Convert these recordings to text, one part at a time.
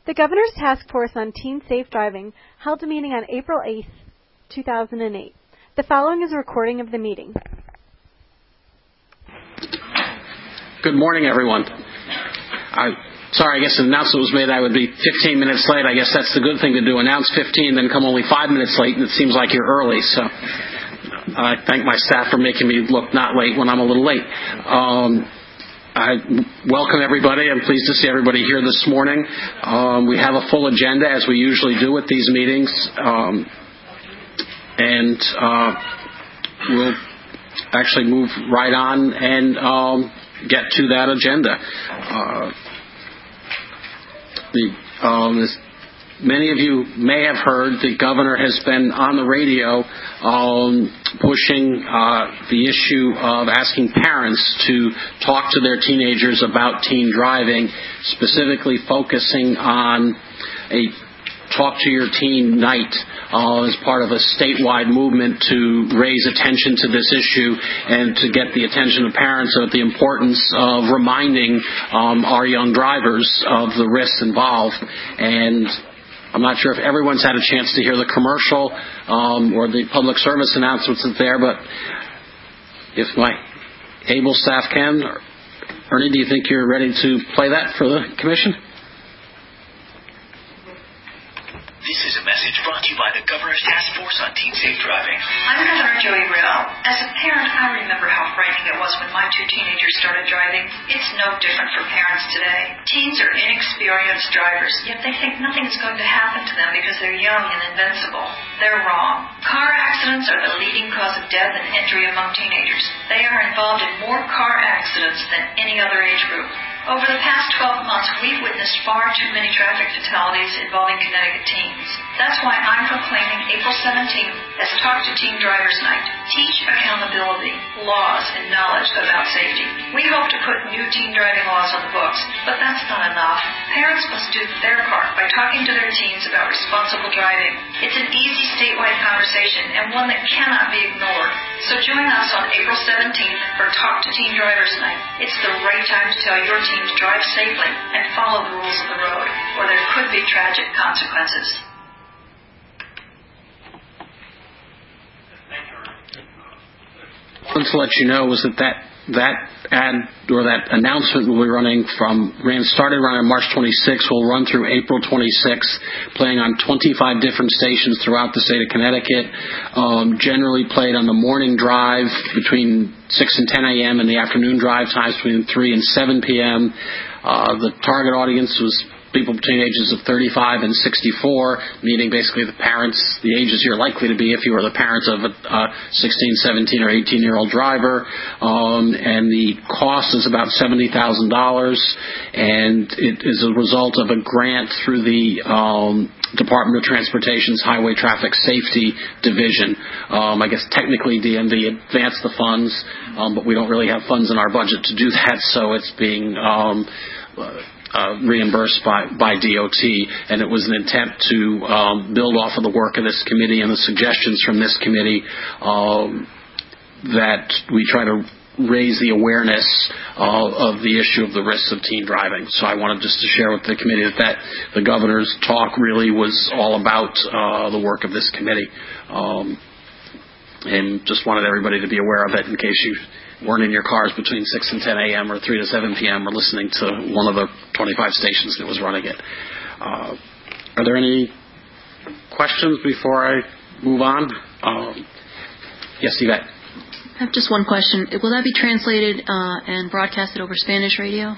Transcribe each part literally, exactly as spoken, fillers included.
The Governor's Task Force on Teen Safe Driving held a meeting on April eighth, two thousand eight. The following is a recording of the meeting. Good morning, everyone. I, sorry, I guess an announcement was made I would be fifteen minutes late. I guess that's the good thing to do. Announce fifteen, then come only five minutes late, and it seems like you're early. So I thank my staff for making me look not late when I'm a little late. Um, I welcome everybody. I'm pleased to see everybody here this morning. Um, we have a full agenda, as we usually do at these meetings. Um, and uh, we'll actually move right on and um, get to that agenda. Uh, the, um, this, many of you may have heard the governor has been on the radio um, pushing uh, the issue of asking parents to talk to their teenagers about teen driving, specifically focusing on a Talk to Your Teen Night uh, as part of a statewide movement to raise attention to this issue and to get the attention of parents about the importance of reminding um, our young drivers of the risks involved. And I'm not sure if everyone's had a chance to hear the commercial um, or the public service announcements that's there, but if my able staff can, Ernie, do you think you're ready to play that for the commission? This is a message brought to you by the Governor's Task Force on Teen Safe Driving. I'm Governor Joey Riddle. As a parent, I remember how frightening it was when my two teenagers started driving. It's no different for parents today. Teens are inexperienced drivers, yet they think nothing is going to happen to them because they're young and invincible. They're wrong. Car accidents are the leading cause of death and injury among teenagers. They are involved in more car accidents than any other age group. Over the past twelve months, we've witnessed far too many traffic fatalities involving Connecticut teens. That's why I'm proclaiming April seventeenth as Talk to Teen Drivers Night. Teach accountability, laws, and knowledge about safety. We hope to put new teen driving laws on the books, but that's not enough. Parents must do their part by talking to their teens about responsible driving. It's an easy statewide conversation and one that cannot be ignored. So join us on April seventeenth for Talk to Teen Drivers Night. It's the right time to tell your teen to drive safely and follow the rules of the road, or there could be tragic consequences. I wanted to let you know was that that, that ad or that announcement will be running from, ran, started running on March twenty-sixth, will run through April twenty-sixth, playing on twenty-five different stations throughout the state of Connecticut, um, generally played on the morning drive between six and ten a.m. and the afternoon drive times between three and seven p.m. Uh, the target audience was people between ages of thirty-five and sixty-four, meaning basically the parents, the ages you're likely to be if you were the parents of a uh, sixteen, seventeen, or eighteen-year-old driver. Um, and the cost is about seventy thousand dollars, and it is a result of a grant through the um, Department of Transportation's Highway Traffic Safety Division. Um, I guess technically D M V advanced the funds, um, but we don't really have funds in our budget to do that, so it's being um, uh, Uh, reimbursed by, by D O T, and it was an attempt to um, build off of the work of this committee and the suggestions from this committee um, that we try to raise the awareness uh, of the issue of the risks of teen driving. So I wanted just to share with the committee that, that the governor's talk really was all about uh, the work of this committee, um, and just wanted everybody to be aware of it in case you weren't in your cars between six and ten a.m. or three to seven p.m. or listening to one of the twenty-five stations that was running it. Uh, are there any questions before I move on? Um, yes, Yvette. I have just one question. Will that be translated uh, and broadcasted over Spanish radio?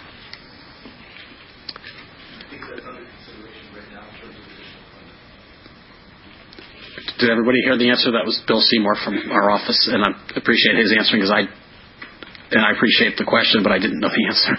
Did everybody hear the answer? That was Bill Seymour from our office, and I appreciate his answering because I and I appreciate the question, but I didn't know the answer.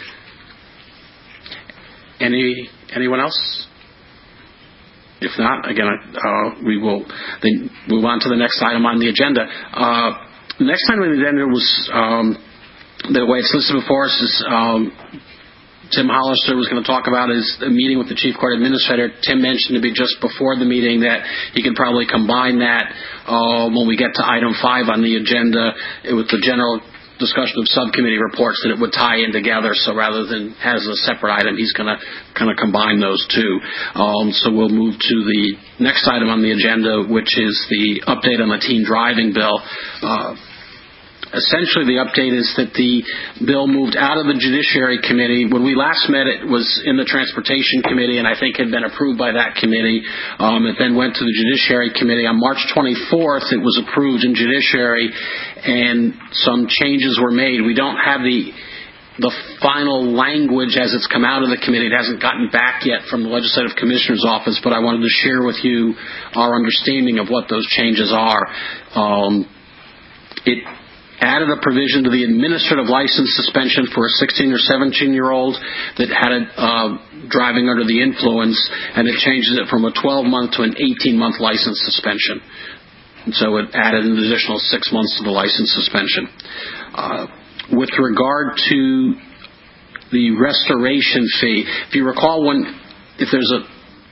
Any anyone else? If not, again, uh, we will then move on to the next item on the agenda. Uh, the next item on the agenda was um, the way it's listed before us is. Um, Tim Hollister was going to talk about his meeting with the Chief Court Administrator. Tim mentioned to me just before the meeting that he could probably combine that uh, when we get to item five on the agenda with the general discussion of subcommittee reports that it would tie in together. So rather than as a separate item, he's going to kind of combine those two. Um, so we'll move to the next item on the agenda, which is the update on the teen driving bill. Uh, Essentially, the update is that the bill moved out of the Judiciary Committee. When we last met, it was in the Transportation Committee, and I think had been approved by that committee. Um, it then went to the Judiciary Committee. On March twenty-fourth, it was approved in Judiciary, and some changes were made. We don't have the the final language as it's come out of the committee. It hasn't gotten back yet from the Legislative Commissioner's Office, but I wanted to share with you our understanding of what those changes are. Um, it added a provision to the administrative license suspension for a sixteen or seventeen-year-old that had a uh, driving under the influence, and it changes it from a twelve-month to an eighteen-month license suspension. And so it added an additional six months to the license suspension. Uh, with regard to the restoration fee, if you recall, when if there's a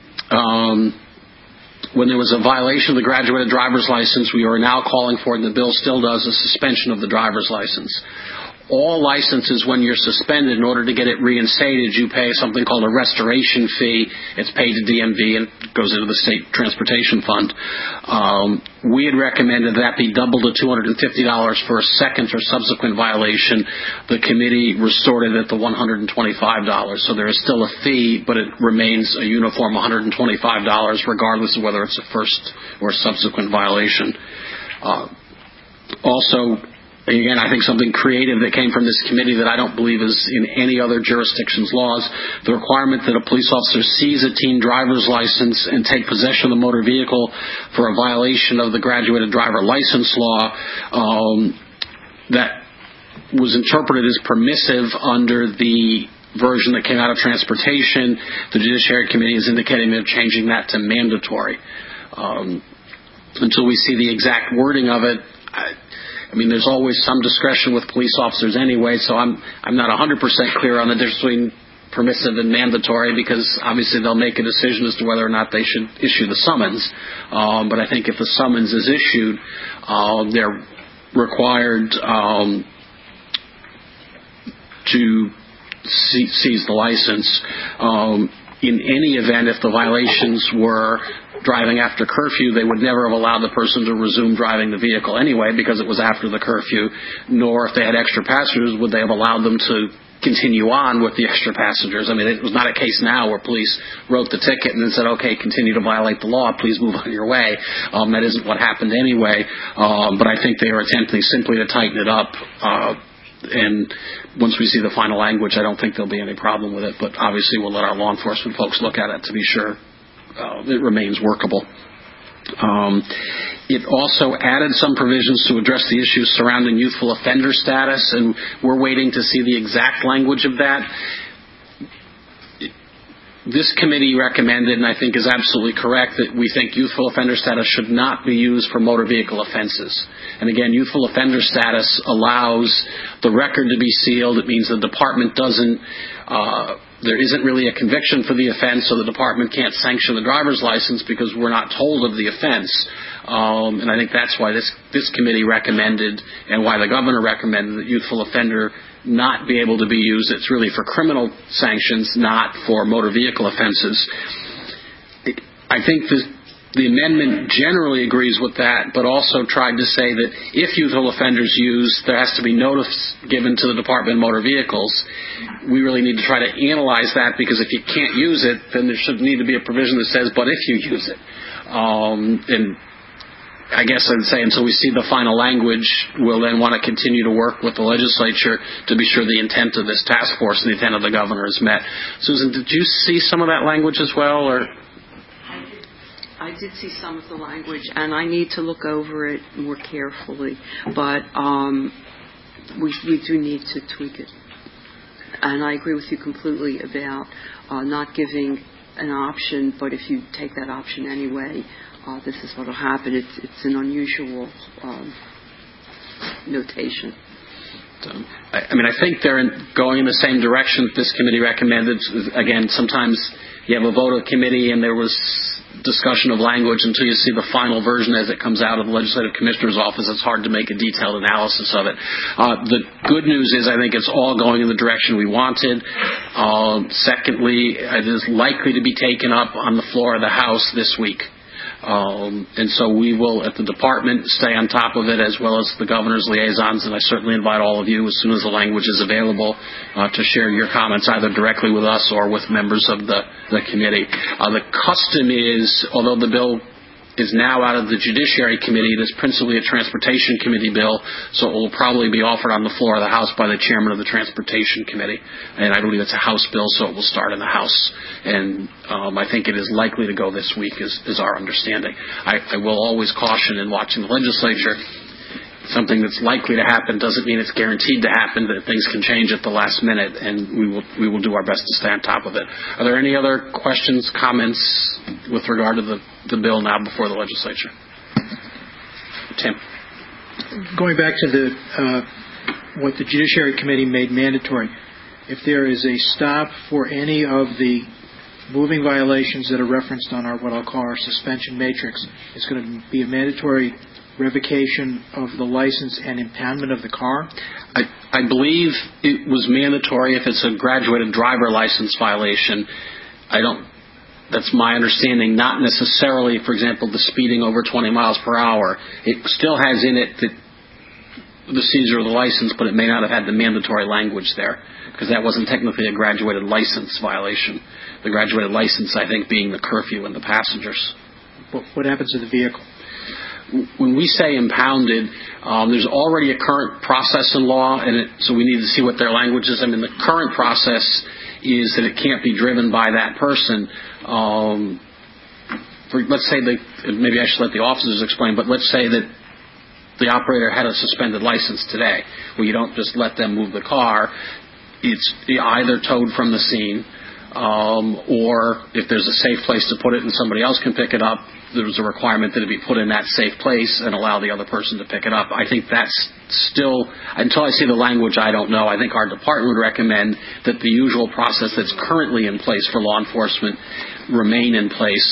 um, when there was a violation of the graduated driver's license, we are now calling for, and the bill still does, a suspension of the driver's license. All licenses, when you're suspended, in order to get it reinstated, you pay something called a restoration fee. It's paid to D M V and goes into the State Transportation Fund. Um, we had recommended that be doubled to two hundred fifty dollars for a second or subsequent violation. The committee restored it at the one hundred twenty-five dollars. So there is still a fee, but it remains a uniform one hundred twenty-five dollars regardless of whether it's a first or subsequent violation. Uh, also, again, I think something creative that came from this committee that I don't believe is in any other jurisdiction's laws, the requirement that a police officer seize a teen driver's license and take possession of the motor vehicle for a violation of the graduated driver license law, um, that was interpreted as permissive under the version that came out of transportation. The Judiciary Committee is indicating they're changing that to mandatory. Um, until we see the exact wording of it, I, I mean, there's always some discretion with police officers anyway, so I'm I'm not one hundred percent clear on the difference between permissive and mandatory, because obviously they'll make a decision as to whether or not they should issue the summons. Um, but I think if the summons is issued, uh, they're required um, to see, seize the license. Um, in any event, if the violations were driving after curfew, they would never have allowed the person to resume driving the vehicle anyway, because it was after the curfew, nor if they had extra passengers would they have allowed them to continue on with the extra passengers. I mean, it was not a case now where police wrote the ticket and then said, okay, continue to violate the law, please move on your way. Um, that isn't what happened anyway, um, but I think they are attempting simply to tighten it up. Uh, And once we see the final language, I don't think there'll be any problem with it. But obviously, we'll let our law enforcement folks look at it to be sure uh, it remains workable. Um, it also added some provisions to address the issues surrounding youthful offender status, and we're waiting to see the exact language of that. This committee recommended, and I think is absolutely correct, that we think youthful offender status should not be used for motor vehicle offenses. And again, youthful offender status allows the record to be sealed. It means the department doesn't, uh, there isn't really a conviction for the offense, so the department can't sanction the driver's license because we're not told of the offense. Um, and I think that's why this, this committee recommended, and why the governor recommended, that youthful offender not be able to be used. It's really for criminal sanctions, not for motor vehicle offenses. I think the, the amendment generally agrees with that, but also tried to say that if youthful offenders use, there has to be notice given to the Department of Motor Vehicles. We really need to try to analyze that, because if you can't use it, then there should need to be a provision that says, but if you use it. Um, and I guess I'd say until we see the final language, we'll then want to continue to work with the legislature to be sure the intent of this task force and the intent of the governor is met. Susan, did you see some of that language as well, or? I did, I did see some of the language, and I need to look over it more carefully. But um, we, we do need to tweak it. And I agree with you completely about uh, not giving an option, but if you take that option anyway, Uh, this is what will happen. It's, it's an unusual um, notation. Um, I, I mean, I think they're in, going in the same direction that this committee recommended. Again, sometimes you have a vote of committee and there was discussion of language until you see the final version as it comes out of the Legislative Commissioner's office. It's hard to make a detailed analysis of it. Uh, the good news is I think it's all going in the direction we wanted. Uh, secondly, it is likely to be taken up on the floor of the House this week. Um, and so we will, at the department, stay on top of it, as well as the governor's liaisons, and I certainly invite all of you, as soon as the language is available, uh, to share your comments either directly with us or with members of the, the committee. Uh, the custom is, although the bill is now out of the Judiciary Committee, it is principally a Transportation Committee bill, so it will probably be offered on the floor of the House by the chairman of the Transportation Committee. And I believe it's a House bill, so it will start in the House. And um, I think it is likely to go this week, is, is our understanding. I, I will always caution in watching the legislature, something that's likely to happen doesn't mean it's guaranteed to happen, that things can change at the last minute, and we will we will do our best to stay on top of it. Are there any other questions, comments with regard to the, the bill now before the legislature? Tim. Going back to the uh, what the Judiciary Committee made mandatory, if there is a stop for any of the moving violations that are referenced on our what I'll call our suspension matrix, it's going to be a mandatory revocation of the license and impoundment of the car? I, I believe it was mandatory if it's a graduated driver license violation. I don't, that's my understanding, not necessarily, for example, the speeding over twenty miles per hour. It still has in it the, the seizure of the license, but it may not have had the mandatory language there, because that wasn't technically a graduated license violation. The graduated license, I think, being the curfew and the passengers. What, what happens to the vehicle? When we say impounded, um, there's already a current process in law, and it, so we need to see what their language is. I mean, the current process is that it can't be driven by that person. Um, for, let's say that, maybe I should let the officers explain, but let's say that the operator had a suspended license today. Well, you don't just let them move the car. It's either towed from the scene, um, or if there's a safe place to put it and somebody else can pick it up, there's a requirement that it be put in that safe place and allow the other person to pick it up. I think that's still, until I see the language, I don't know. I think our department would recommend that the usual process that's currently in place for law enforcement remain in place.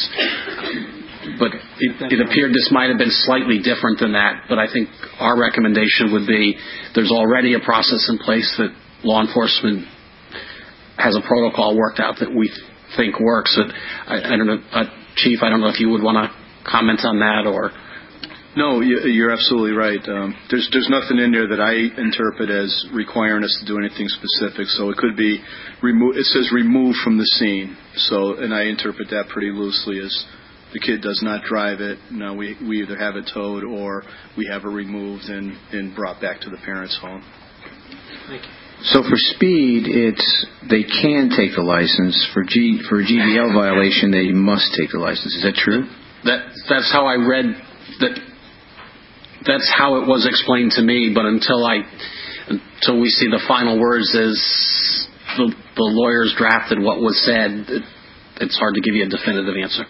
But it, it appeared this might have been slightly different than that, but I think our recommendation would be there's already a process in place that law enforcement has a protocol worked out that we think works. But I, I don't know, uh, Chief, I don't know if you would want to comment on that or... No, you're absolutely right. Um, there's there's nothing in there that I interpret as requiring us to do anything specific. So it could be, remo- it says remove from the scene. So, and I interpret that pretty loosely as the kid does not drive it. No, we, we either have it towed or we have it removed and, and brought back to the parents' home. Thank you. So for speed, it's they can take the license. For G for a G D L violation, they must take the license. Is that true? That that's how I read that. That's how it was explained to me. But until I until we see the final words as the, the lawyers drafted what was said, it, it's hard to give you a definitive answer.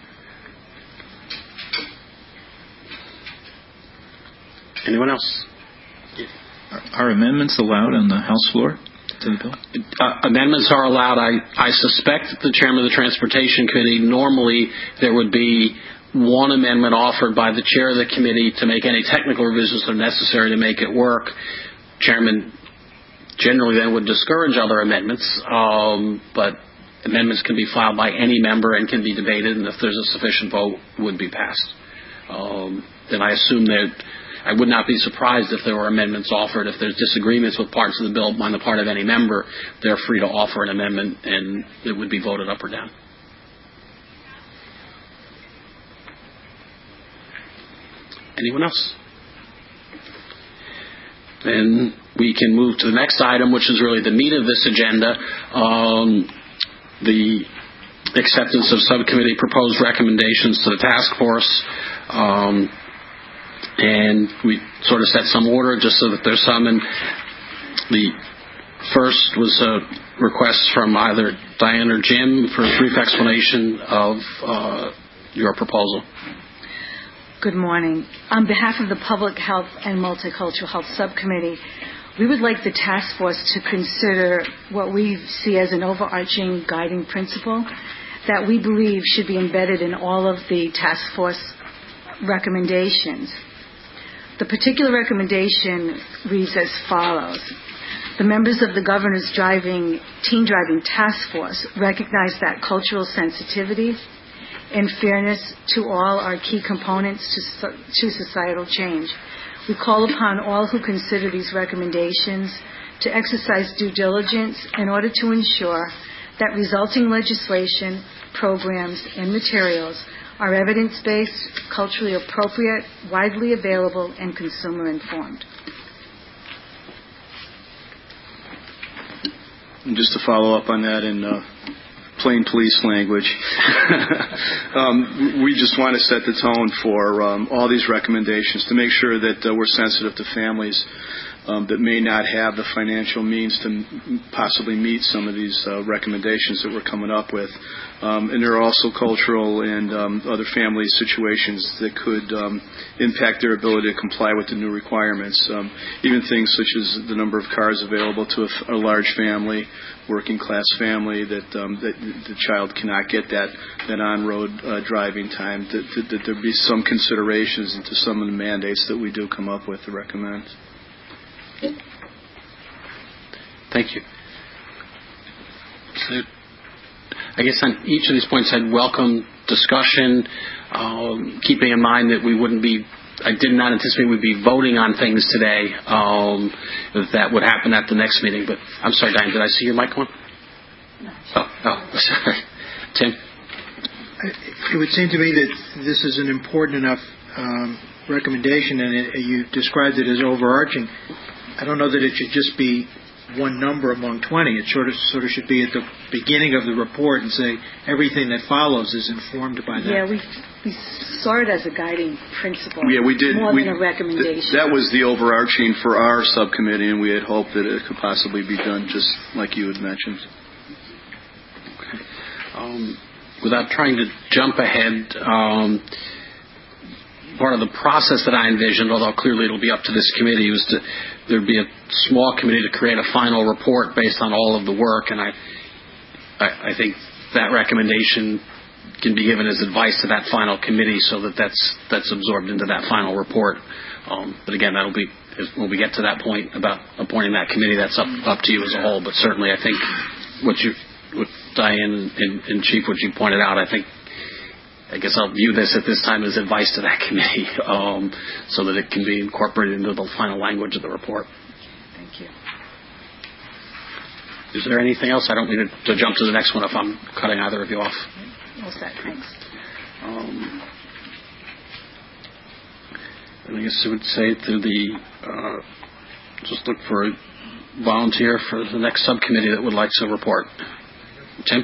Anyone else? Are amendments allowed on the House floor to the bill? Uh, amendments are allowed. I, I suspect that the chairman of the Transportation Committee, normally there would be one amendment offered by the chair of the committee to make any technical revisions that are necessary to make it work. Chairman generally then would discourage other amendments, um, but amendments can be filed by any member and can be debated, and if there's a sufficient vote, would be passed. Um, and I assume that I would not be surprised if there were amendments offered. If there's disagreements with parts of the bill on the part of any member, they're free to offer an amendment, and it would be voted up or down. Anyone else? Then we can move to the next item, which is really the meat of this agenda, um, the acceptance of subcommittee proposed recommendations to the task force. Um, And we sort of set some order just so that there's some. And the first was a request from either Diane or Jim for a brief explanation of uh, your proposal. Good morning. On behalf of the Public Health and Multicultural Health Subcommittee, we would like the task force to consider what we see as an overarching guiding principle that we believe should be embedded in all of the task force recommendations. The particular recommendation reads as follows. The members of the Governor's Driving, Teen Driving Task Force recognize that cultural sensitivity and fairness to all are key components to, to societal change. We call upon all who consider these recommendations to exercise due diligence in order to ensure that resulting legislation, programs, and materials are evidence-based, culturally appropriate, widely available, and consumer-informed. And just to follow up on that in uh, plain police language, um, we just want to set the tone for um, all these recommendations to make sure that uh, we're sensitive to families um, that may not have the financial means to m- possibly meet some of these uh, recommendations that we're coming up with. Um, and there are also cultural and um, other family situations that could um, impact their ability to comply with the new requirements. Um, even things such as the number of cars available to a, f- a large family, working class family, that, um, that the child cannot get that, that on-road uh, driving time, that, that, that there be some considerations into some of the mandates that we do come up with to recommend. Thank you. So, I guess on each of these points I'd welcome discussion, um, keeping in mind that we wouldn't be, I did not anticipate we'd be voting on things today, um, if that would happen at the next meeting. But I'm sorry, Diane, did I see your mic on? No. Oh, oh sorry. Tim? It would seem to me that this is an important enough um, recommendation, and it, you described it as overarching. I don't know that it should just be one number among twenty. It sort of sort of should be at the beginning of the report and say everything that follows is informed by that. Yeah, we we saw it as a guiding principle. Yeah, we did. More we, than a recommendation. Th- that was the overarching for our subcommittee, and we had hoped that it could possibly be done just like you had mentioned. Okay. Um, without trying to jump ahead, um, part of the process that I envisioned, although clearly it'll be up to this committee, was to there'd be a small committee to create a final report based on all of the work, and I, I, I think that recommendation can be given as advice to that final committee, so that that's that's absorbed into that final report. Um, but again, that'll be when we get to that point about appointing that committee. That's up up to you as a whole. But certainly, I think what you, what Diane and, and Chief, what you pointed out, I think. I guess I'll view this at this time as advice to that committee, um, so that it can be incorporated into the final language of the report. Thank you. Is there anything else? I don't need to, to jump to the next one if I'm cutting either of you off. All set. Thanks. Um, and I guess I would say to the uh, just look for a volunteer for the next subcommittee that would like to report. Tim?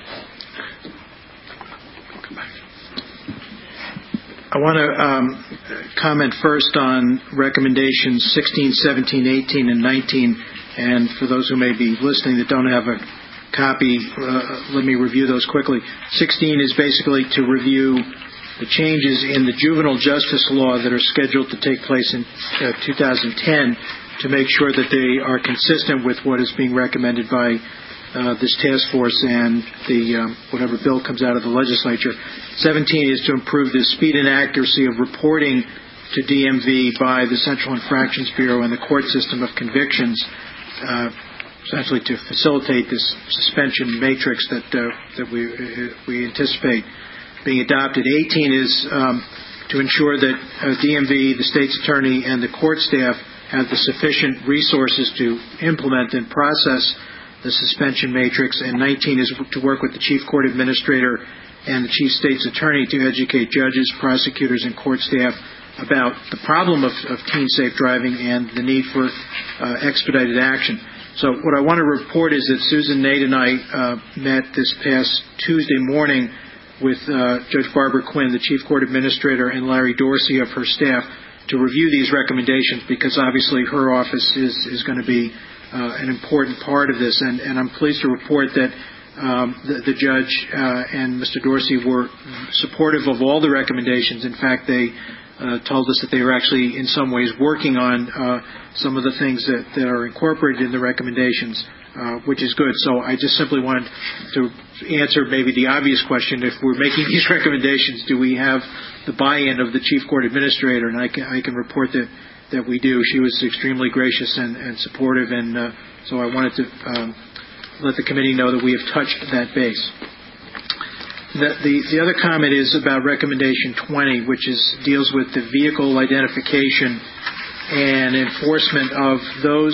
I want to um, comment first on recommendations sixteen, seventeen, eighteen, and nineteen. And for those who may be listening that don't have a copy, uh, let me review those quickly. sixteen is basically to review the changes in the juvenile justice law that are scheduled to take place in uh, two thousand ten to make sure that they are consistent with what is being recommended by Uh, this task force and the um, whatever bill comes out of the legislature. seventeen is to improve the speed and accuracy of reporting to D M V by the Central Infractions Bureau and the court system of convictions, uh, essentially to facilitate this suspension matrix that uh, that we uh, we anticipate being adopted. eighteen is um, to ensure that uh, D M V, the state's attorney, and the court staff have the sufficient resources to implement and process the suspension matrix, and nineteen is to work with the chief court administrator and the chief state's attorney to educate judges, prosecutors, and court staff about the problem of, of teen safe driving and the need for uh, expedited action. So what I want to report is that Susan Nate and I uh, met this past Tuesday morning with uh, Judge Barbara Quinn, the chief court administrator, and Larry Dorsey of her staff to review these recommendations, because obviously her office is, is going to be Uh, an important part of this, and, and I'm pleased to report that um, the, the judge uh, and Mister Dorsey were supportive of all the recommendations. In fact, they uh, told us that they were actually in some ways working on uh, some of the things that, that are incorporated in the recommendations, uh, which is good. So I just simply wanted to answer maybe the obvious question: if we're making these recommendations, do we have the buy-in of the Chief Court Administrator? And I can, I can report that, that we do. She was extremely gracious and, and supportive, and uh, so I wanted to um, let the committee know that we have touched that base. The, the, the other comment is about Recommendation twenty, which is deals with the vehicle identification and enforcement of those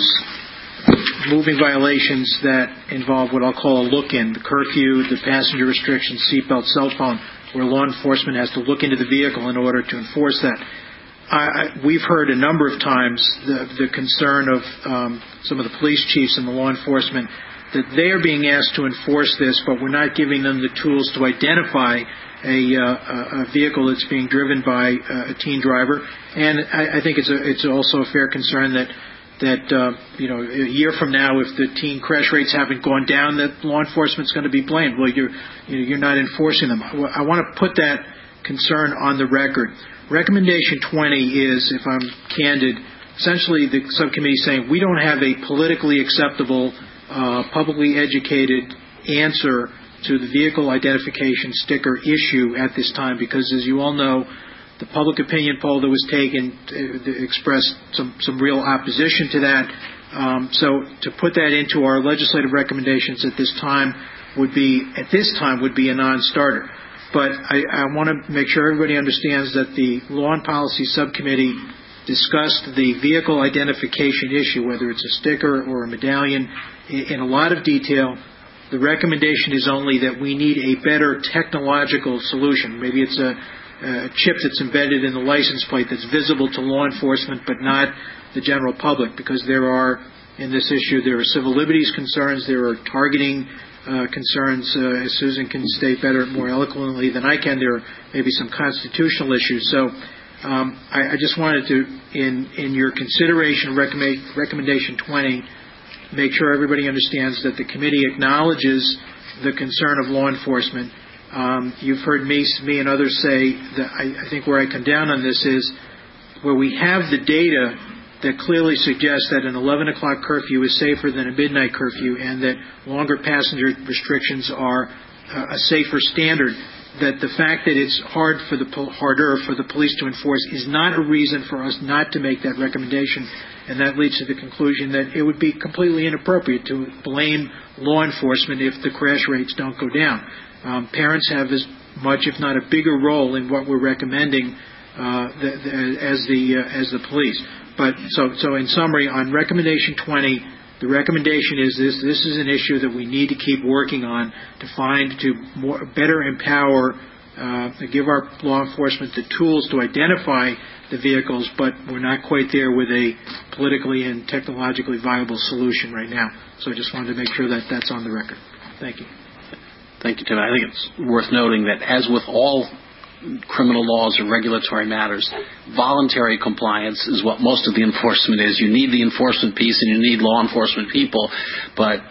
moving violations that involve what I'll call a look-in, the curfew, the passenger restrictions, seatbelt, cell phone, where law enforcement has to look into the vehicle in order to enforce that. I, I, we've heard a number of times the, the concern of um, some of the police chiefs and the law enforcement that they are being asked to enforce this, but we're not giving them the tools to identify a, uh, a vehicle that's being driven by uh, a teen driver. And I, I think it's a, it's also a fair concern that that uh, you know a year from now, if the teen crash rates haven't gone down, that law enforcement's going to be blamed. Well, you're you know, you're not enforcing them. I want to put that concern on the record. Recommendation twenty is, if I'm candid, essentially the subcommittee saying we don't have a politically acceptable, uh, publicly educated answer to the vehicle identification sticker issue at this time, because as you all know, the public opinion poll that was taken uh, expressed some, some real opposition to that. Um, so to put that into our legislative recommendations at this time would be, at this time, would be a non-starter. But I, I want to make sure everybody understands that the Law and Policy Subcommittee discussed the vehicle identification issue, whether it's a sticker or a medallion, in, in a lot of detail. The recommendation is only that we need a better technological solution. Maybe it's a, a chip that's embedded in the license plate that's visible to law enforcement but not the general public, because there are, in this issue, there are civil liberties concerns, there are targeting uh, concerns, uh, as Susan can state better, more eloquently than I can. There are maybe some constitutional issues. So um, I, I just wanted to, in, in your consideration of recommend, recommendation twenty, make sure everybody understands that the committee acknowledges the concern of law enforcement. Um, you've heard me, me and others say that I, I think where I come down on this is where we have the data that clearly suggests that an eleven o'clock curfew is safer than a midnight curfew, and that longer passenger restrictions are uh, a safer standard, that the fact that it's hard for the harder for the police to enforce is not a reason for us not to make that recommendation. And that leads to the conclusion that it would be completely inappropriate to blame law enforcement if the crash rates don't go down. Um, parents have as much, if not a bigger role in what we're recommending uh, the, the, as the uh, as the police. But so so in summary, on recommendation twenty, the recommendation is this: this is an issue that we need to keep working on to find to more, better empower, uh, to give our law enforcement the tools to identify the vehicles, but we're not quite there with a politically and technologically viable solution right now. So I just wanted to make sure that that's on the record. Thank you. Thank you, Tim. I think it's worth noting that, as with all criminal laws or regulatory matters, voluntary compliance is what most of the enforcement is. You need the enforcement piece and you need law enforcement people, but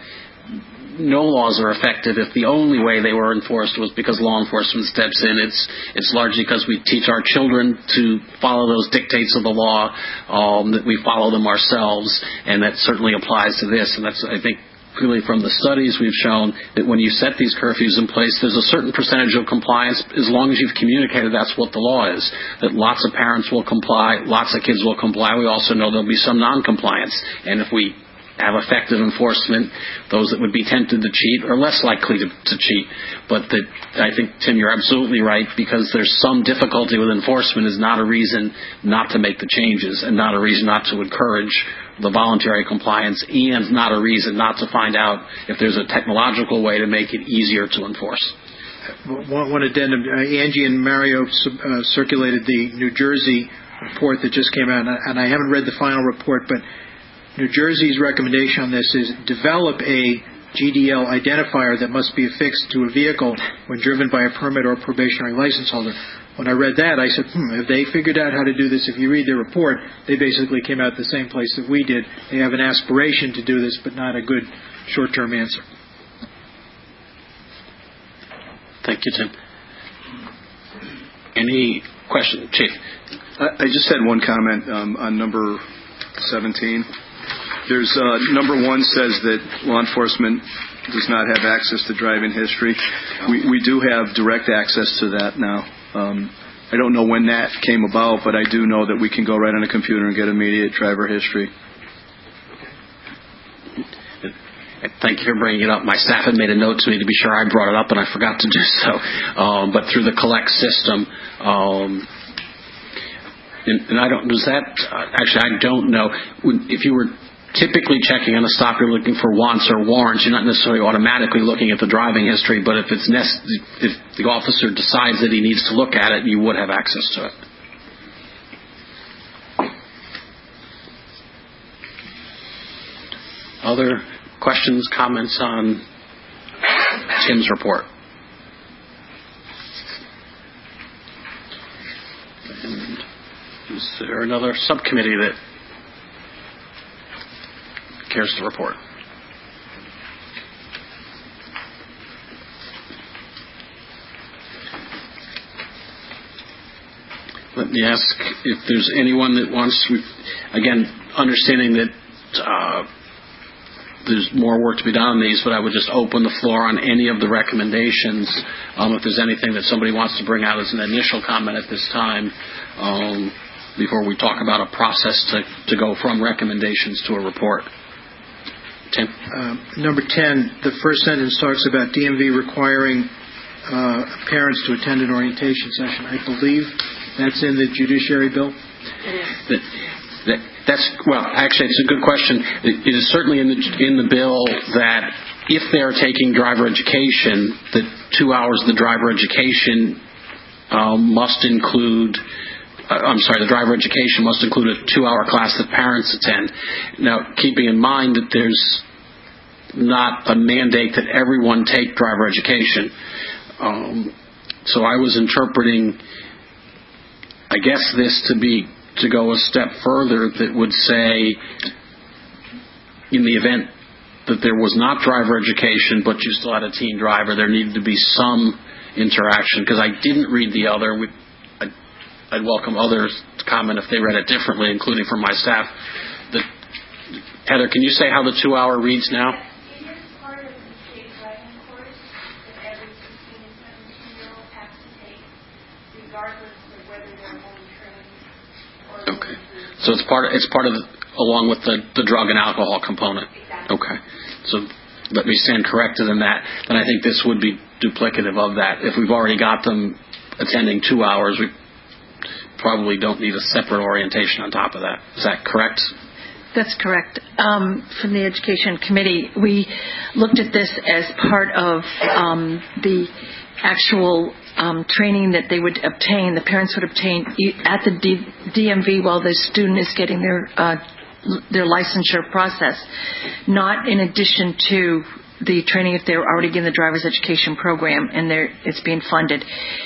no laws are effective if the only way they were enforced was because law enforcement steps in. It's it's largely because we teach our children to follow those dictates of the law, um, that we follow them ourselves, and that certainly applies to this. And that's, I think, clearly from the studies we've shown that when you set these curfews in place, there's a certain percentage of compliance as long as you've communicated that's what the law is, that lots of parents will comply, lots of kids will comply. We also know there'll be some non-compliance, and if we have effective enforcement, those that would be tempted to cheat are less likely to, to cheat. But the, I think, Tim, you're absolutely right, because there's some difficulty with enforcement is not a reason not to make the changes and not a reason not to encourage the voluntary compliance, and not a reason not to find out if there's a technological way to make it easier to enforce. One, one addendum, uh, Angie and Mario uh, circulated the New Jersey report that just came out, and I haven't read the final report, but New Jersey's recommendation on this is develop a G D L identifier that must be affixed to a vehicle when driven by a permit or probationary license holder. When I read that, I said, hmm, have they figured out how to do this? If you read their report, they basically came out the same place that we did. They have an aspiration to do this, but not a good short-term answer. Thank you, Tim. Any question? Chief? I, I just had one comment um, on number seventeen. There's uh, number one says that law enforcement does not have access to driving history. We, we do have direct access to that now. Um, I don't know when that came about, but I do know that we can go right on a computer and get immediate driver history. Thank you for bringing it up. My staff had made a note to me to be sure I brought it up, and I forgot to do so. Um, but through the collect system, um, and, and I don't, does that, uh, actually I don't know, if you were typically checking on a stop, you're looking for wants or warrants, you're not necessarily automatically looking at the driving history, but if it's nec- if the officer decides that he needs to look at it, you would have access to it. Other questions, comments on Tim's report? And is there another subcommittee that cares to report? Let me ask if there's anyone that wants, again, understanding that uh, there's more work to be done on these, but I would just open the floor on any of the recommendations. Um, if there's anything that somebody wants to bring out as an initial comment at this time, um, before we talk about a process to, to go from recommendations to a report. Tim? Uh, number ten, the first sentence talks about D M V requiring uh, parents to attend an orientation session. I believe that's in the judiciary bill? That, that, that's, well, actually, it's a good question. It, it is certainly in the in the bill that if they're taking driver education, that two hours of the driver education um, must include, uh, I'm sorry, the driver education must include a two-hour class that parents attend. Now, keeping in mind that there's not a mandate that everyone take driver education. Um, so I was interpreting, I guess, this to be to go a step further that would say, in the event that there was not driver education but you still had a teen driver, there needed to be some interaction. Because I didn't read the other. We, I'd, I'd welcome others to comment if they read it differently, including from my staff. The, Heather, can you say how the two-hour reads now? It is part of the state driving course that every sixteen and seventeen-year-old has to take, regardless of whether they're home trained or... Okay. So it's part of, it's part of the, along with the, the drug and alcohol component. Exactly. Okay. So let me stand corrected in that. Then I think this would be duplicative of that. If we've already got them attending two hours, we probably don't need a separate orientation on top of that. Is that correct? That's correct. Um, from the Education Committee, we looked at this as part of um, the actual um, training that they would obtain, the parents would obtain at the D- DMV while the student is getting their uh, their licensure process, not in addition to the training if they're already in the driver's education program and they're, it's being funded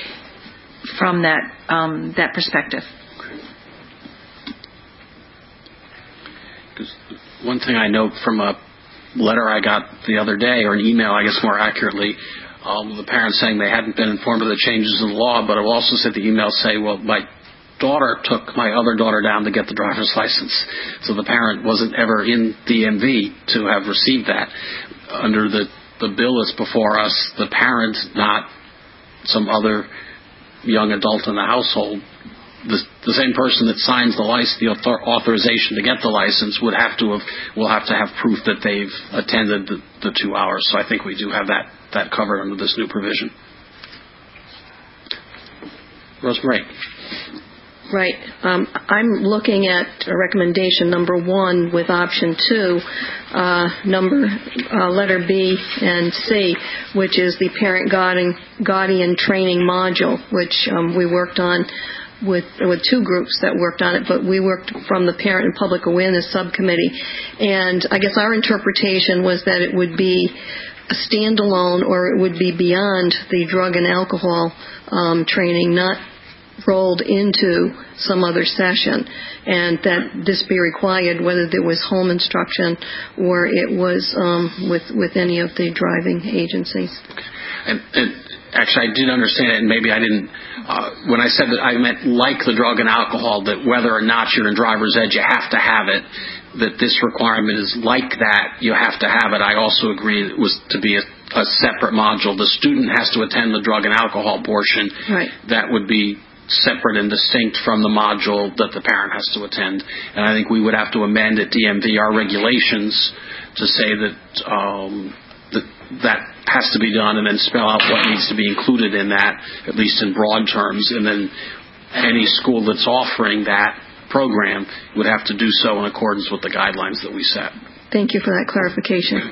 from that um, that perspective. One thing I know from a letter I got the other day, or an email, I guess more accurately, um, the parents saying they hadn't been informed of the changes in the law, but it also said the email say, well, my daughter took my other daughter down to get the driver's license. So the parent wasn't ever in D M V to have received that. Under the, the bill that's before us, the parent, not some other young adult in the household, The, the same person that signs the license, the author, authorization to get the license, would have to have will have to have proof that they've attended the, the two hours. So I think we do have that that covered under this new provision. Rosemary. Right. Um, I'm looking at recommendation number one with option two, uh, number uh, letter B and C, which is the parent guardian, guardian training module, which um, we worked on with with two groups that worked on it, but we worked from the Parent and Public Awareness Subcommittee. And I guess our interpretation was that it would be a standalone, or it would be beyond the drug and alcohol um, training, not rolled into some other session, and that this be required whether there was home instruction or it was um, with with any of the driving agencies. And, and actually I did understand it, and maybe I didn't. Uh, when I said that, I meant like the drug and alcohol, that whether or not you're in driver's ed, you have to have it. That this requirement is like that, you have to have it. I also agree it was to be a, a separate module. The student has to attend the drug and alcohol portion. Right. That would be separate and distinct from the module that the parent has to attend. And I think we would have to amend at D M V our regulations to say that um, that that has to be done, and then spell out what needs to be included in that, at least in broad terms. And then any school that's offering that program would have to do so in accordance with the guidelines that we set. Thank you for that clarification.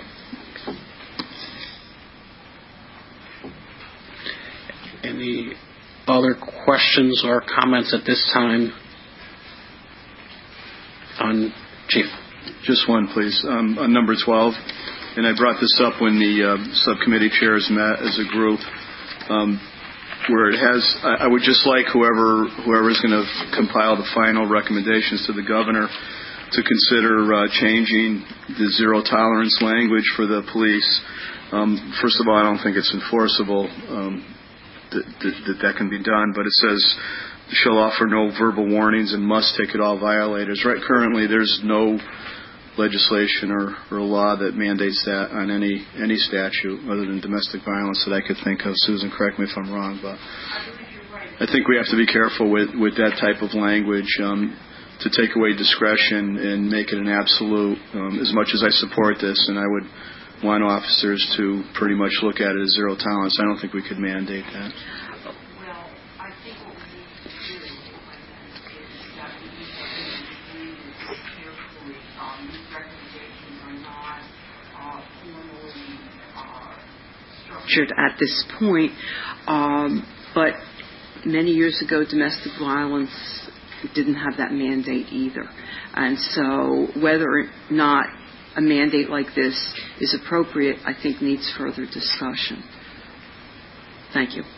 Any other questions or comments at this time on Chief? Just one, please. Um, on number twelve, and I brought this up when the uh, subcommittee chairs met as a group, um, where it has, I, I would just like whoever whoever is going to compile the final recommendations to the governor to consider uh, changing the zero tolerance language for the police. Um, first of all, I don't think it's enforceable. Um, That, that, that that can be done, but it says shall offer no verbal warnings and must ticket all violators. Right, currently there's no legislation or, or law that mandates that on any any statute other than domestic violence that I could think of. Susan, correct me if I'm wrong, but I think we have to be careful with, with that type of language um, to take away discretion and make it an absolute. Um, as much as I support this, and I would want officers to pretty much look at it as zero tolerance, I don't think we could mandate that. Well, I think what we need to do is that we need to read this carefully. Um, these recommendations are not uh, formally uh, structured at this point, um, but many years ago, domestic violence didn't have that mandate either. And so whether or not a mandate like this is appropriate, I think needs further discussion. Thank you.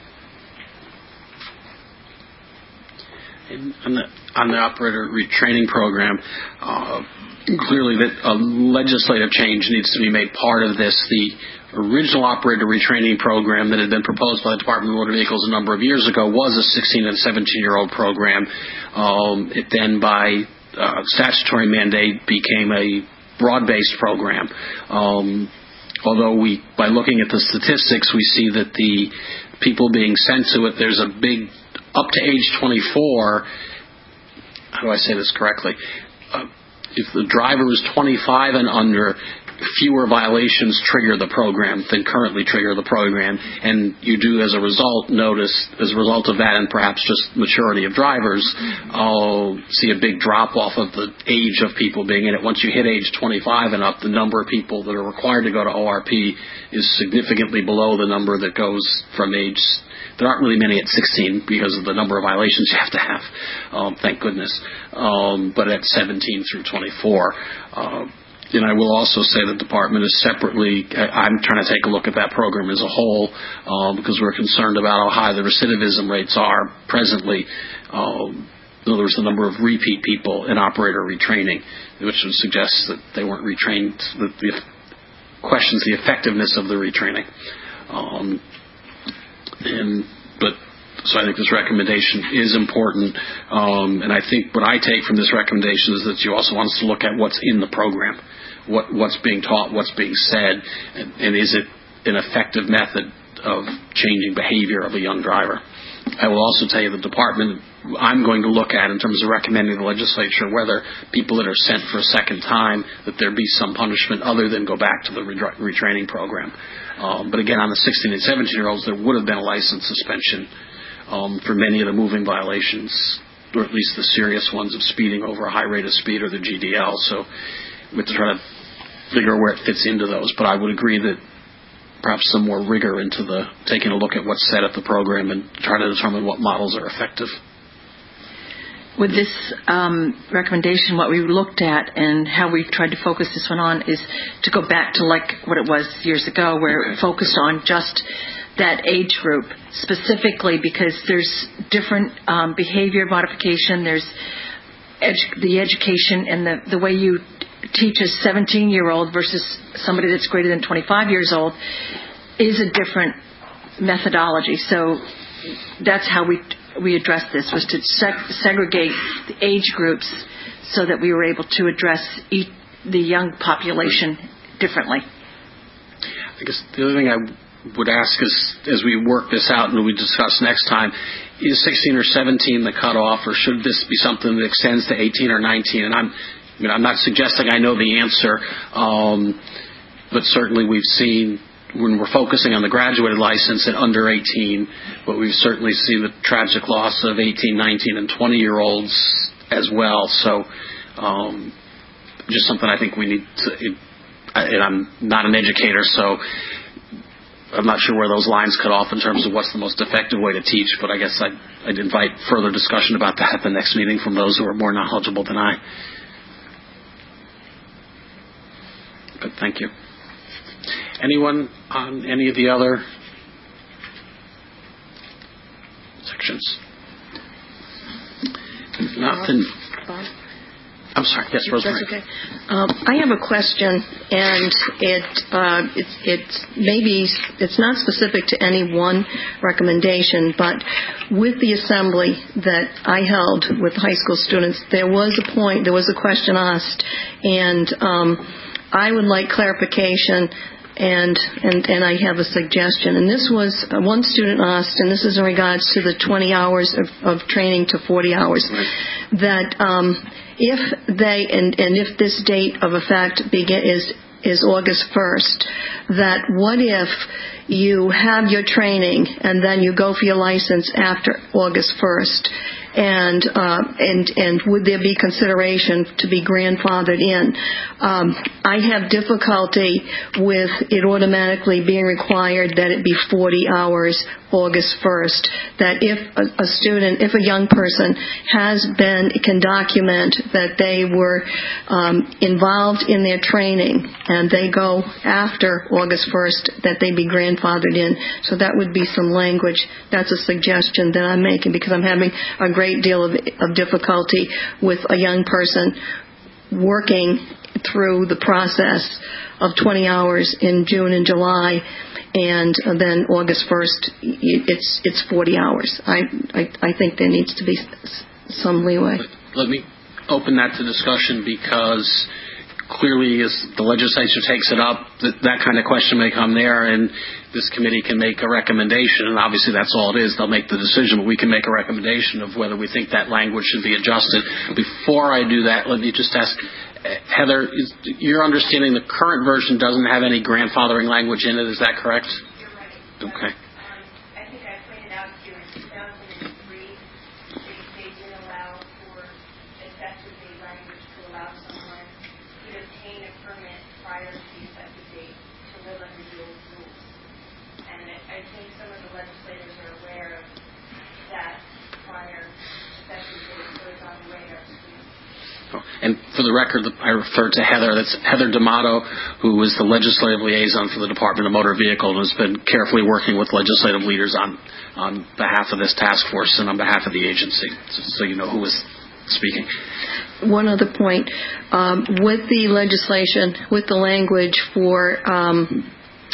And on the, on the operator retraining program, uh, clearly that a legislative change needs to be made part of this. The original operator retraining program that had been proposed by the Department of Motor Vehicles a number of years ago was a sixteen and seventeen-year-old program. Um, it then, by uh, statutory mandate, became a broad-based program. Um, although we, by looking at the statistics, we see that the people being sent to it, there's a big, up to age twenty-four, how do I say this correctly? Uh, if the driver is twenty-five and under, fewer violations trigger the program than currently trigger the program, and you do, as a result, notice, as a result of that and perhaps just maturity of drivers, I'll see a big drop-off of the age of people being in it. Once you hit age twenty-five and up, the number of people that are required to go to O R P is significantly below the number that goes from age. There aren't really many at sixteen because of the number of violations you have to have, um, thank goodness, um, but at seventeen through twenty-four. Uh, And I will also say the department is separately, I'm trying to take a look at that program as a whole um, because we're concerned about how high the recidivism rates are presently. Um, in other words, the number of repeat people in operator retraining, which would suggest that they weren't retrained, that the questions the effectiveness of the retraining. Um, and, but So I think this recommendation is important, um, and I think what I take from this recommendation is that you also want us to look at what's in the program, what, what's being taught, what's being said, and, and is it an effective method of changing behavior of a young driver. I will also tell you the department, I'm going to look at in terms of recommending the legislature whether people that are sent for a second time, that there be some punishment other than go back to the retraining program. Um, but again, on the sixteen and seventeen-year-olds, there would have been a license suspension Um, for many of the moving violations, or at least the serious ones of speeding over a high rate of speed or the G D L. So we have to try to figure where it fits into those. But I would agree that perhaps some more rigor into the taking a look at what's said at the program and trying to determine what models are effective. With this um, recommendation, what we looked at and how we tried to focus this one on is to go back to like what it was years ago, where okay. it focused on just that age group specifically, because there's different um, behavior modification. There's edu- the education and the, the way you teach a seventeen-year-old versus somebody that's greater than twenty-five years old is a different methodology. So that's how we we addressed this, was to seg- segregate the age groups so that we were able to address each, the young population differently. I guess the other thing I would ask is, as we work this out and we discuss next time, is sixteen or seventeen the cutoff, or should this be something that extends to eighteen or nineteen? And I'm, I mean, I'm not suggesting I know the answer, um, but certainly we've seen, when we're focusing on the graduated license at under eighteen, but we've certainly seen the tragic loss of eighteen, nineteen, and twenty-year-olds as well. So um, just something I think we need to, and I'm not an educator, so I'm not sure where those lines cut off in terms of what's the most effective way to teach, but I guess I'd, I'd invite further discussion about that at the next meeting from those who are more knowledgeable than I. But thank you. Anyone on any of the other sections? Nothing. Bob? I'm sorry. Yes, Rosemary. That's okay. Um, I have a question, and it uh, it's it's maybe it's not specific to any one recommendation, but with the assembly that I held with high school students, there was a point, there was a question asked, and um, I would like clarification. And, and and I have a suggestion. And this was, uh, one student asked, and this is in regards to the twenty hours of, of training to forty hours, that um, if they, and, and if this date of effect begin, is, is August first, that what if you have your training and then you go for your license after August first? And uh, and and would there be consideration to be grandfathered in? Um, I have difficulty with it automatically being required that it be forty hours August first. That if a, a student, if a young person has been, can document that they were um, involved in their training and they go after August first, that they be grandfathered in. So that would be some language. That's a suggestion that I'm making, because I'm having a great great deal of, of difficulty with a young person working through the process of twenty hours in June and July, and then August first, it's it's forty hours. I, I, I think there needs to be some leeway. Let me open that to discussion, because clearly as the legislature takes it up, that, that kind of question may come there, and this committee can make a recommendation, and obviously that's all it is. They'll make the decision, but we can make a recommendation of whether we think that language should be adjusted. Before I do that, let me just ask, Heather, is your understanding the current version doesn't have any grandfathering language in it, is that correct? You're right. Okay. Um, I think I pointed out here in two thousand three, they, they did allow for effective date language to allow someone to obtain a permit prior to the effective date to live under the old rules. And I think some of the legislators are aware of that prior effective date, so it's on the radar screen. And for the record, I referred to Heather. That's Heather D'Amato, who is the legislative liaison for the Department of Motor Vehicle and has been carefully working with legislative leaders on, on behalf of this task force and on behalf of the agency, so, so you know who is speaking. One other point. Um, with the legislation, with the language for um,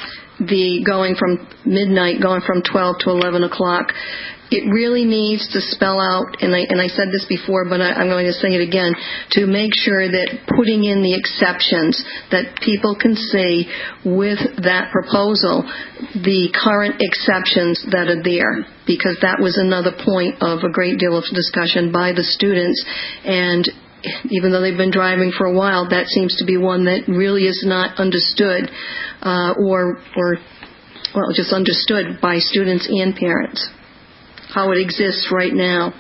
the going from midnight, going from twelve to eleven o'clock, it really needs to spell out, and I, and I said this before, but I, I'm going to say it again, to make sure that putting in the exceptions that people can see with that proposal, the current exceptions that are there, because that was another point of a great deal of discussion by the students, and even though they've been driving for a while, that seems to be one that really is not understood uh, or, or, well, just understood by students and parents, how it exists right now.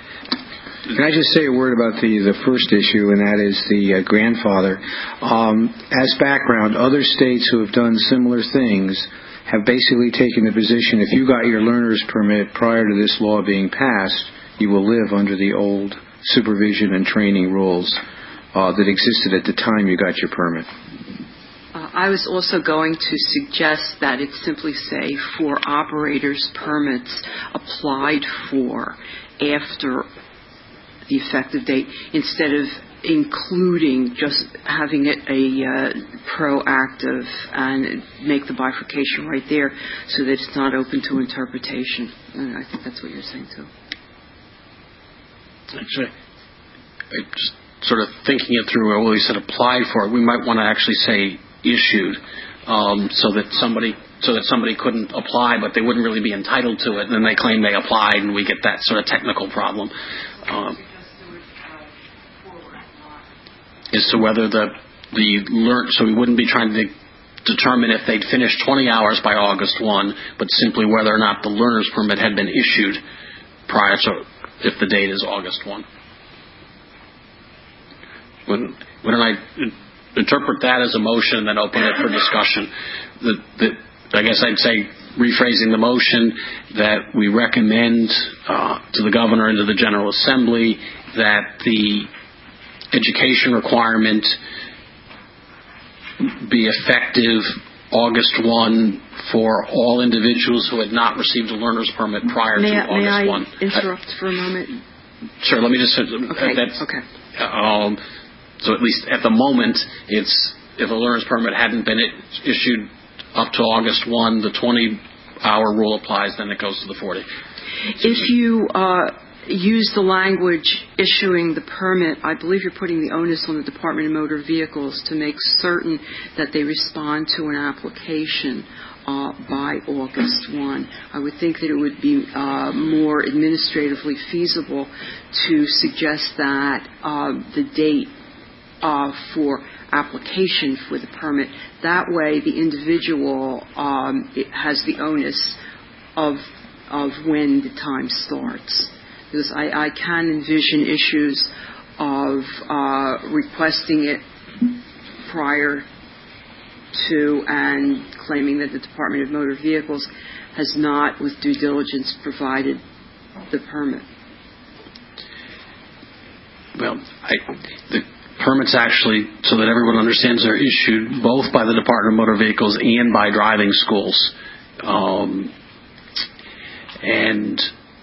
Can I just say a word about the, the first issue, and that is the uh, grandfather? Um, as background, other states who have done similar things have basically taken the position, if you got your learner's permit prior to this law being passed, you will live under the old supervision and training rules uh, that existed at the time you got your permit. Uh, I was also going to suggest that it simply say for operators' permits applied for after the effective date instead of including just having it a uh, proactive and make the bifurcation right there so that it's not open to interpretation. And I think that's what you're saying too. Actually, I just sort of thinking it through, well, we said applied for, we might want to actually say issued, um, so that somebody so that somebody couldn't apply, but they wouldn't really be entitled to it, and then they claim they applied, and we get that sort of technical problem. Um, as to whether the the learn, so we wouldn't be trying to determine if they'd finished twenty hours by August first, but simply whether or not the learner's permit had been issued prior to, if the date is August first. When, when I interpret that as a motion and then open it for discussion, the, the, I guess I'd say, rephrasing the motion, that we recommend uh, to the governor and to the General Assembly that the education requirement be effective August first for all individuals who had not received a learner's permit prior may to I, August first. May I interrupt uh, for a moment? Sure, let me just... Okay, that's, okay. Um, so at least at the moment, it's if a learner's permit hadn't been issued up to August first, the twenty-hour rule applies, then it goes to the forty. If you uh, use the language issuing the permit, I believe you're putting the onus on the Department of Motor Vehicles to make certain that they respond to an application uh, by August first. I would think that it would be uh, more administratively feasible to suggest that uh, the date uh, for application for the permit. That way, the individual um, it has the onus of of when the time starts. Because I, I can envision issues of uh, requesting it prior to and claiming that the Department of Motor Vehicles has not, with due diligence, provided the permit. Well, I, the permits actually, so that everyone understands, are issued both by the Department of Motor Vehicles and by driving schools. Um, and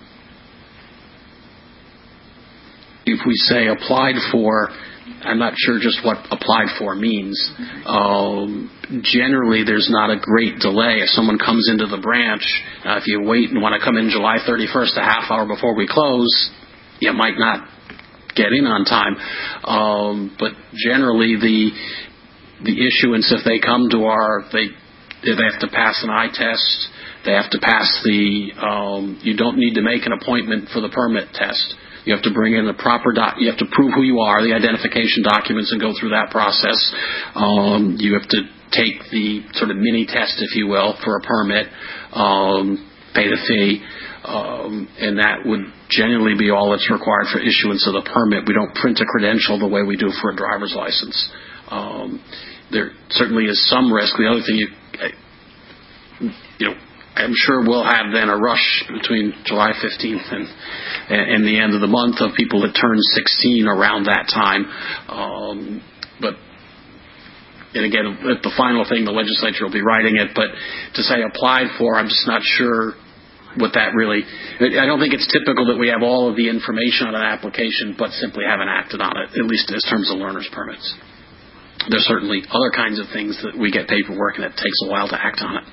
if we say applied for, I'm not sure just what applied for means. Um, generally, there's not a great delay. If someone comes into the branch, uh, if you wait and want to come in July thirty-first, a half hour before we close, you might not get in on time. Um, but generally, the the issuance, if they come to our, they they have to pass an eye test. They have to pass the. Um, you don't need to make an appointment for the permit test. You have to bring in the proper doc. You have to prove who you are, the identification documents, and go through that process. Um, you have to take the sort of mini test, if you will, for a permit. Um, pay the fee, um, and that would generally be all that's required for issuance of the permit. We don't print a credential the way we do for a driver's license. Um, there certainly is some risk. The other thing you, you know. I'm sure we'll have then a rush between July fifteenth and, and the end of the month of people that turn sixteen around that time. Um, but, and again, the final thing, the legislature will be writing it, but to say applied for, I'm just not sure what that really, I don't think it's typical that we have all of the information on an application but simply haven't acted on it, at least in terms of learner's permits. There's certainly other kinds of things that we get paperwork and it takes a while to act on it.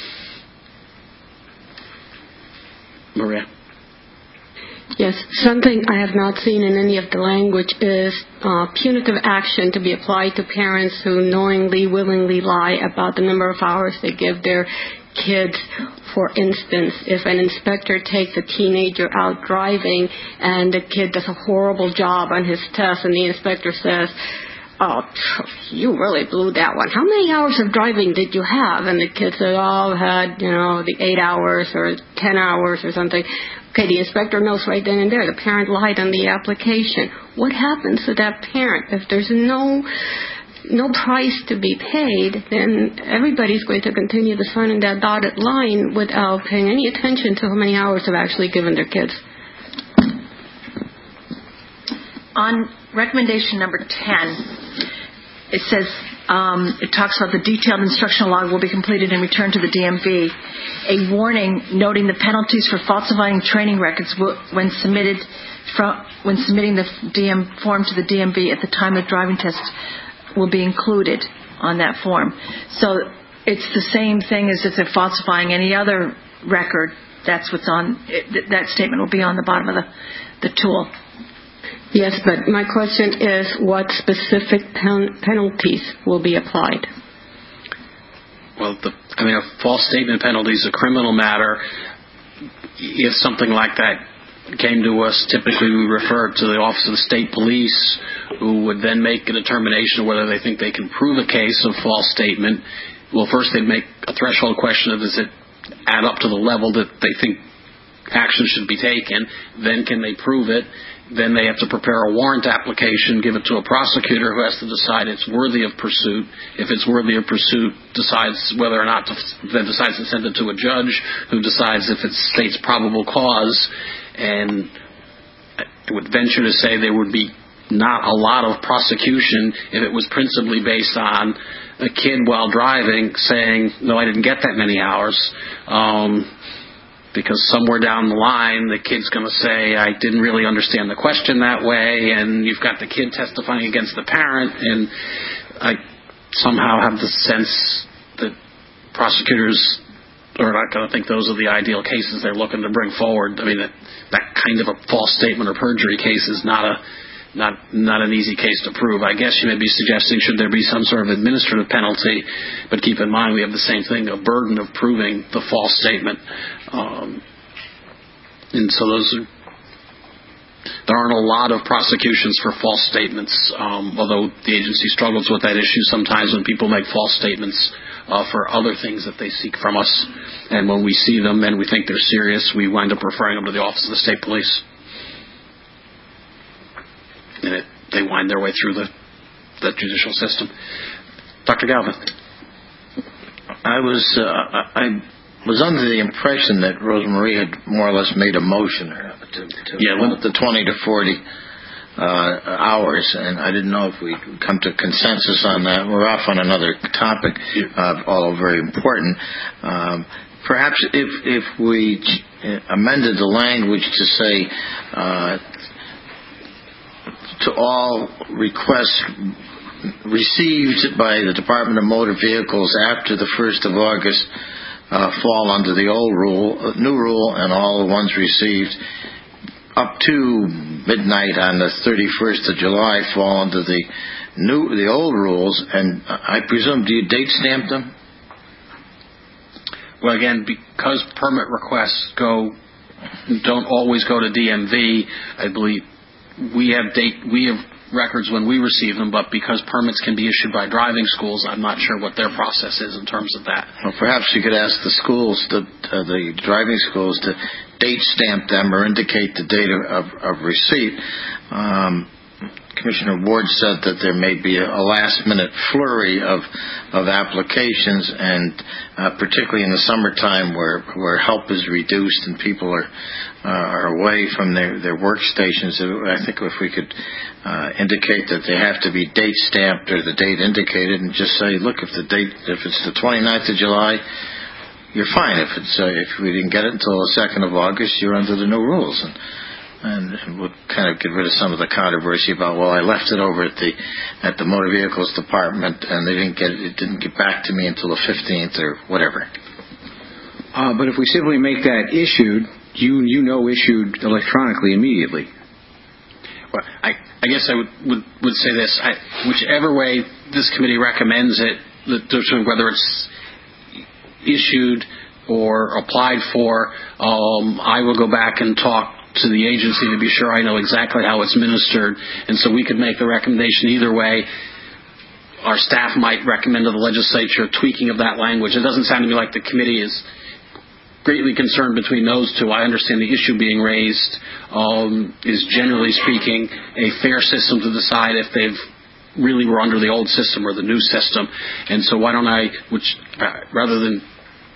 Maria? Yes, something I have not seen in any of the language is uh, punitive action to be applied to parents who knowingly, willingly lie about the number of hours they give their kids. For instance, if an inspector takes a teenager out driving and the kid does a horrible job on his test and the inspector says, oh, you really blew that one. How many hours of driving did you have? And the kid said, oh, I had, you know, the eight hours or ten hours or something. Okay, the inspector knows right then and there. The parent lied on the application. What happens to that parent? If there's no no price to be paid, then everybody's going to continue to sign in that dotted line without paying any attention to how many hours they've actually given their kids. On recommendation number ten, it says um, it talks about the detailed instructional log will be completed and returned to the D M V. A warning noting the penalties for falsifying training records will, when submitted from, when submitting the D M form to the D M V at the time of driving test will be included on that form. So it's the same thing as if they're falsifying any other record. That's what's on. It, that statement will be on the bottom of the, the tool. Yes, but my question is what specific pen- penalties will be applied? Well, the, I mean, a false statement penalty is a criminal matter. If something like that came to us, typically we refer it to the Office of the State Police, who would then make a determination of whether they think they can prove a case of false statement. Well, first they'd make a threshold question of does it add up to the level that they think action should be taken. Then can they prove it? Then they have to prepare a warrant application, give it to a prosecutor who has to decide it's worthy of pursuit. If it's worthy of pursuit, decides whether or not to, then decides to send it to a judge who decides if it states probable cause. And I would venture to say there would be not a lot of prosecution if it was principally based on a kid while driving saying, no, I didn't get that many hours. Um, Because somewhere down the line, the kid's going to say, I didn't really understand the question that way, and you've got the kid testifying against the parent, and I somehow have the sense that prosecutors are not going to think those are the ideal cases they're looking to bring forward. I mean, that, that kind of a false statement or perjury case is not a not not an easy case to prove. I guess you may be suggesting should there be some sort of administrative penalty, but keep in mind we have the same thing, a burden of proving the false statement. Um, and so those are, there aren't a lot of prosecutions for false statements, um, although the agency struggles with that issue sometimes when people make false statements uh, for other things that they seek from us. And when we see them and we think they're serious, we wind up referring them to the Office of the State Police. And it, they wind their way through the, the judicial system. Doctor Galvin. I was uh, I was under the impression that Rosemarie had more or less made a motion to, to yeah, limit the twenty to forty uh, hours, and I didn't know if we'd come to consensus on that. We're off on another topic, uh, although very important. Um, perhaps if if we amended the language to say uh, to all requests received by the Department of Motor Vehicles after the first of August uh, fall under the old rule, uh, new rule, and all the ones received up to midnight on the thirty-first of July fall under the new, the old rules. And I presume, do you date stamp them? Well, again, because permit requests go don't always go to D M V, I believe. We have date, we have records when we receive them, but because permits can be issued by driving schools, I'm not sure what their process is in terms of that. Well, perhaps you could ask the schools, the, uh, the driving schools, to date stamp them or indicate the date of, of receipt. Um, Commissioner Ward said that there may be a last-minute flurry of of applications, and uh, particularly in the summertime where where help is reduced and people are uh, are away from their, their workstations. I think if we could uh, indicate that they have to be date stamped or the date indicated, and just say, look, if the date if it's the twenty-ninth of July, you're fine. If it's uh, if we didn't get it until the second of August, you're under the new rules. And And we'll kind of get rid of some of the controversy about, well, I left it over at the at the Motor Vehicles Department and they didn't get it, it didn't get back to me until the fifteenth or whatever. Uh, but if we simply make that issued, you you know issued electronically immediately. Well, I, I guess I would, would, would say this. I, whichever way this committee recommends it, whether it's issued or applied for, um, I will go back and talk to the agency to be sure I know exactly how it's ministered, and so we could make a recommendation either way. Our staff might recommend to the legislature tweaking of that language. It doesn't sound to me like the committee is greatly concerned between those two. I understand the issue being raised um, is, generally speaking, a fair system to decide if they've really were under the old system or the new system. And so why don't I, which uh, rather than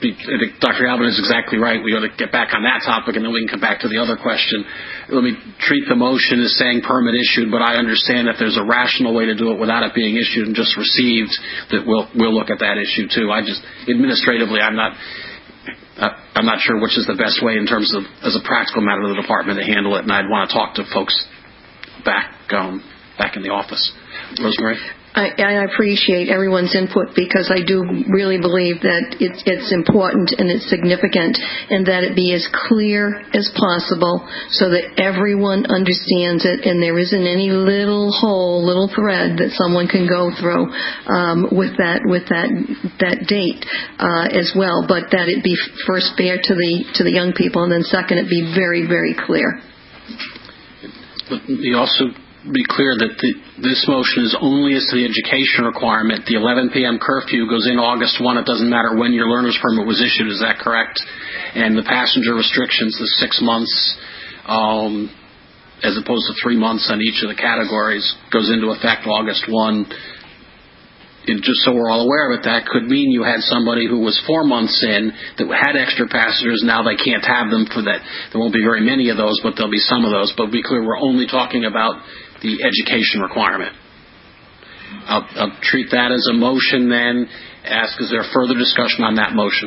be, I think Doctor Alvin is exactly right. We ought to get back on that topic, and then we can come back to the other question. Let me treat the motion as saying permit issued, but I understand that there's a rational way to do it without it being issued and just received. That we'll we'll look at that issue too. I just administratively, I'm not. Uh, I'm not sure which is the best way in terms of, as a practical matter, of the department to handle it, and I'd want to talk to folks back um, back in the office. Rosemary? I, I appreciate everyone's input because I do really believe that it's, it's important and it's significant, and that it be as clear as possible so that everyone understands it and there isn't any little hole, little thread that someone can go through um, with that with that that date uh, as well. But that it be first fair to the to the young people, and then second, it be very very clear. But you also be clear that the, this motion is only as to the education requirement. The eleven p.m. curfew goes in August first. It doesn't matter when your learner's permit was issued. Is that correct? And the passenger restrictions, the six months, um, as opposed to three months on each of the categories, goes into effect August first. It, just so we're all aware of it, that could mean you had somebody who was four months in that had extra passengers. Now they can't have them for that. There won't be very many of those, but there'll be some of those. But be clear, we're only talking about the education requirement. I'll, I'll treat that as a motion then. Ask, is there further discussion on that motion?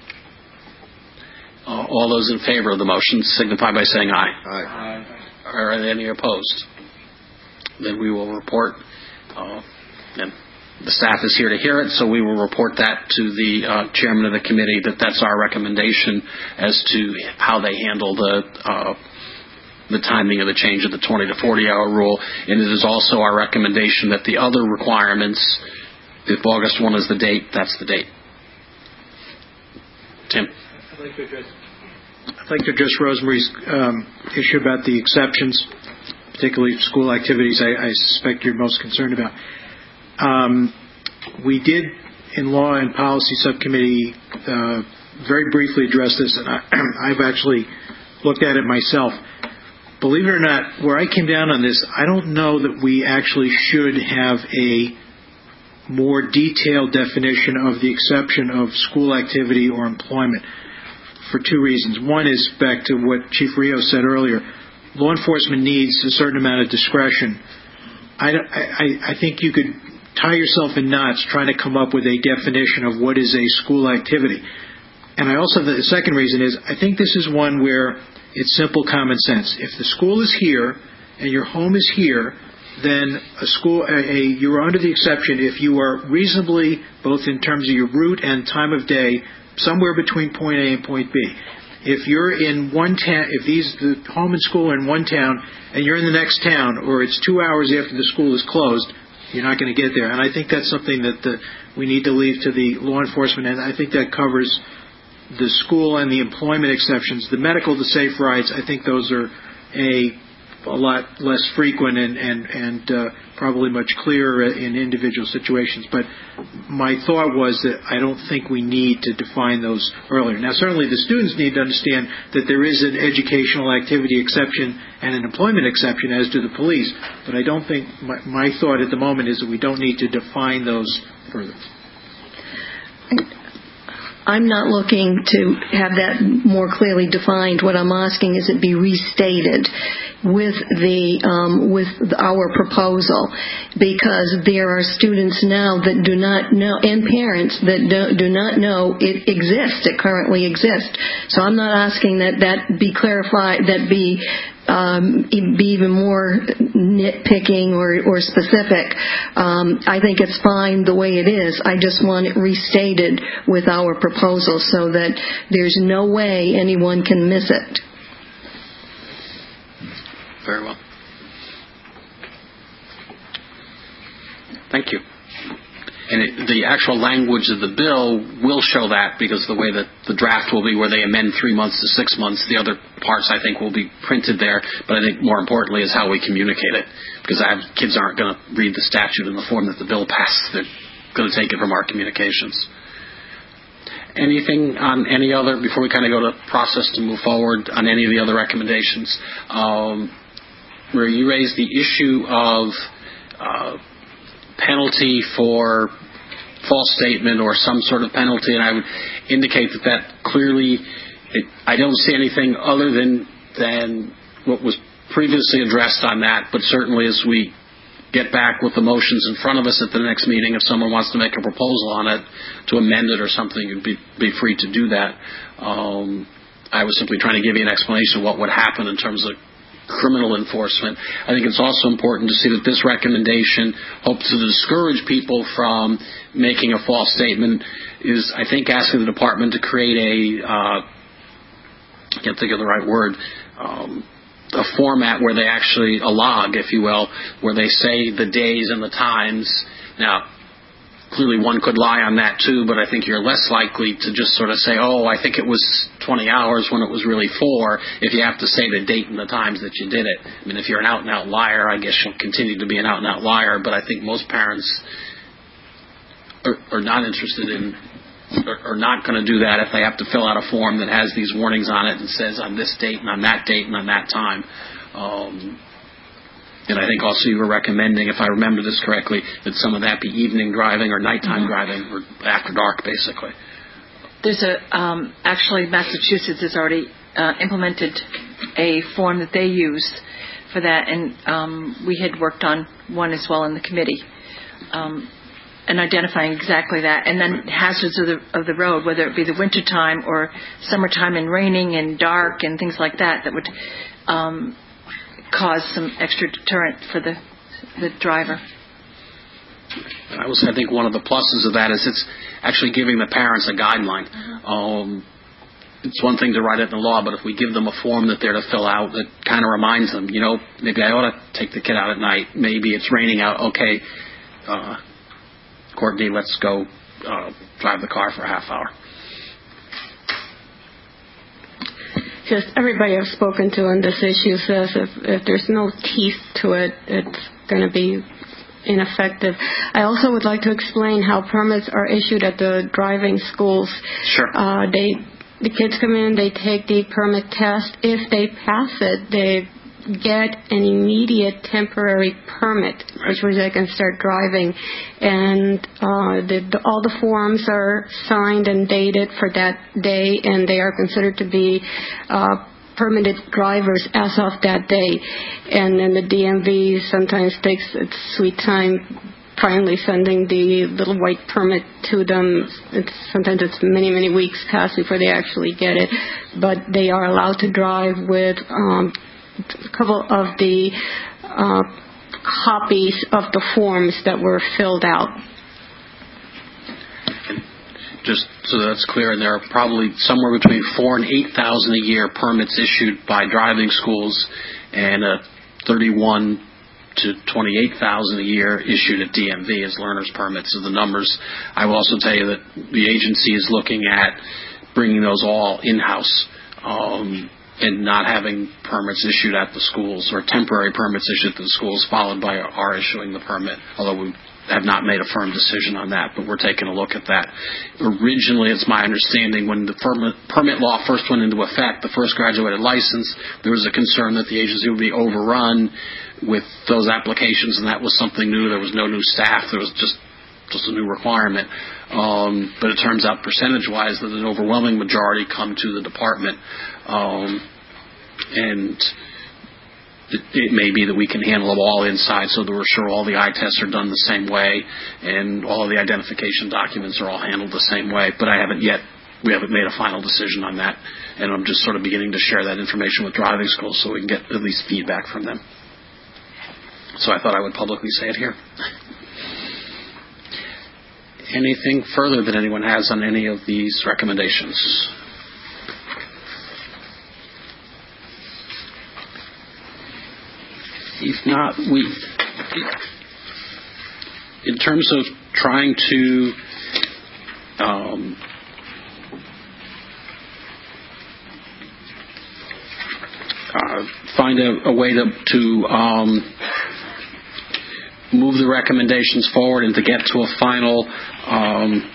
Uh, all those in favor of the motion signify by saying aye. Aye. Aye. Are any opposed? Then we will report. Uh, and the staff is here to hear it, so we will report that to the uh, chairman of the committee, that that's our recommendation as to how they handle the uh, the timing of the change of the twenty to forty hour rule. And it is also our recommendation that the other requirements, if August first is the date, that's the date. Tim? I'd like to address, I'd like to address Rosemary's um, issue about the exceptions, particularly school activities I, I suspect you're most concerned about. Um, we did, in Law and Policy Subcommittee, uh, very briefly address this, and I, I've actually looked at it myself. Believe it or not, where I came down on this, I don't know that we actually should have a more detailed definition of the exception of school activity or employment for two reasons. One is back to what Chief Rios said earlier. Law enforcement needs a certain amount of discretion. I, I, I think you could tie yourself in knots trying to come up with a definition of what is a school activity. And I also, the second reason is, I think this is one where it's simple common sense. If the school is here and your home is here, then a school, a, a, you're under the exception if you are reasonably, both in terms of your route and time of day, somewhere between point A and point B. If you're in one town, if these the home and school are in one town and you're in the next town, or it's two hours after the school is closed, you're not going to get there. And I think that's something that the, we need to leave to the law enforcement, and I think that covers the school and the employment exceptions. The medical to safe rides, I think those are a a lot less frequent and and, and uh, probably much clearer in individual situations. But my thought was that I don't think we need to define those earlier. Now, certainly the students need to understand that there is an educational activity exception and an employment exception, as do the police. But I don't think, my, my thought at the moment is that we don't need to define those further. I'm not looking to have that more clearly defined. What I'm asking is it be restated with the um, with our proposal, because there are students now that do not know, and parents that do, do not know it exists. It currently exists. So I'm not asking that that be clarified, that be Um, be even more nitpicking or, or specific. Um, I think it's fine the way it is. I just want it restated with our proposal so that there's no way anyone can miss it. Very well. Thank you. And it, the actual language of the bill will show that, because the way that the draft will be, where they amend three months to six months, the other parts I think will be printed there. But I think more importantly is how we communicate it, because I have, kids aren't going to read the statute in the form that the bill passed. They're going to take it from our communications. Anything on any other, before we kind of go to process to move forward, on any of the other recommendations? Um, where you raised the issue of uh, penalty for false statement or some sort of penalty, and I would, indicate that that clearly, it, I don't see anything other than than what was previously addressed on that, but certainly as we get back with the motions in front of us at the next meeting, if someone wants to make a proposal on it, to amend it or something, you'd be, be free to do that. Um, I was simply trying to give you an explanation of what would happen in terms of criminal enforcement. I think it's also important to see that this recommendation hopes to discourage people from making a false statement, is, I think, asking the department to create a, uh, I can't think of the right word, um, a format where they actually, a log, if you will, where they say the days and the times. Now, clearly one could lie on that too, but I think you're less likely to just sort of say, oh, I think it was twenty hours when it was really four, if you have to say the date and the times that you did it. I mean, if you're an out-and-out liar, I guess you'll continue to be an out-and-out liar, but I think most parents are, are not interested in, are, are not going to do that if they have to fill out a form that has these warnings on it and says on this date and on that date and on that time. Um, And I think also you were recommending, if I remember this correctly, that some of that be evening driving or nighttime mm-hmm. driving or after dark, basically. There's a, um, actually Massachusetts has already uh, implemented a form that they use for that, and um, we had worked on one as well in the committee, um, and identifying exactly that. And then hazards of the, of the road, whether it be the wintertime or summertime and raining and dark and things like that, that would um, cause some extra deterrent for the the driver. And I was, I think one of the pluses of that is it's actually giving the parents a guideline. Mm-hmm. Um, it's one thing to write it in the law, but if we give them a form that they're to fill out that kind of reminds them, you know, maybe I ought to take the kid out at night. Maybe it's raining out. Okay, uh, Courtney, let's go uh, drive the car for a half hour. Just everybody I've spoken to on this issue says if, if there's no teeth to it, it's going to be ineffective. I also would like to explain how permits are issued at the driving schools. Sure. Uh, they, the kids come in, they take the permit test. If they pass it, they get an immediate temporary permit, which means they can start driving. And uh, the, the, all the forms are signed and dated for that day, and they are considered to be uh, permitted drivers as of that day. And then the D M V sometimes takes its sweet time finally sending the little white permit to them. It's, sometimes it's many, many weeks past before they actually get it. But they are allowed to drive with um, a couple of the uh, copies of the forms that were filled out. Just so that's clear, and there are probably somewhere between four and eight thousand a year permits issued by driving schools, and uh, thirty-one to twenty-eight thousand a year issued at D M V as learners permits. So the numbers. I will also tell you that the agency is looking at bringing those all in-house. Um, and not having permits issued at the schools or temporary permits issued at the schools followed by our issuing the permit, although we have not made a firm decision on that, but we're taking a look at that. Originally, it's my understanding when the permit, permit law first went into effect, the first graduated license, there was a concern that the agency would be overrun with those applications, and that was something new. There was no new staff. There was just just a new requirement. Um, but it turns out percentage-wise that an overwhelming majority come to the department. Um, and it, it may be that we can handle them all inside so that we're sure all the eye tests are done the same way and all of the identification documents are all handled the same way. But I haven't yet, we haven't made a final decision on that. And I'm just sort of beginning to share that information with driving schools so we can get at least feedback from them. So I thought I would publicly say it here. Anything further that anyone has on any of these recommendations? If not, we, in terms of trying to um, uh, find a, a way to, to um, move the recommendations forward and to get to a final um,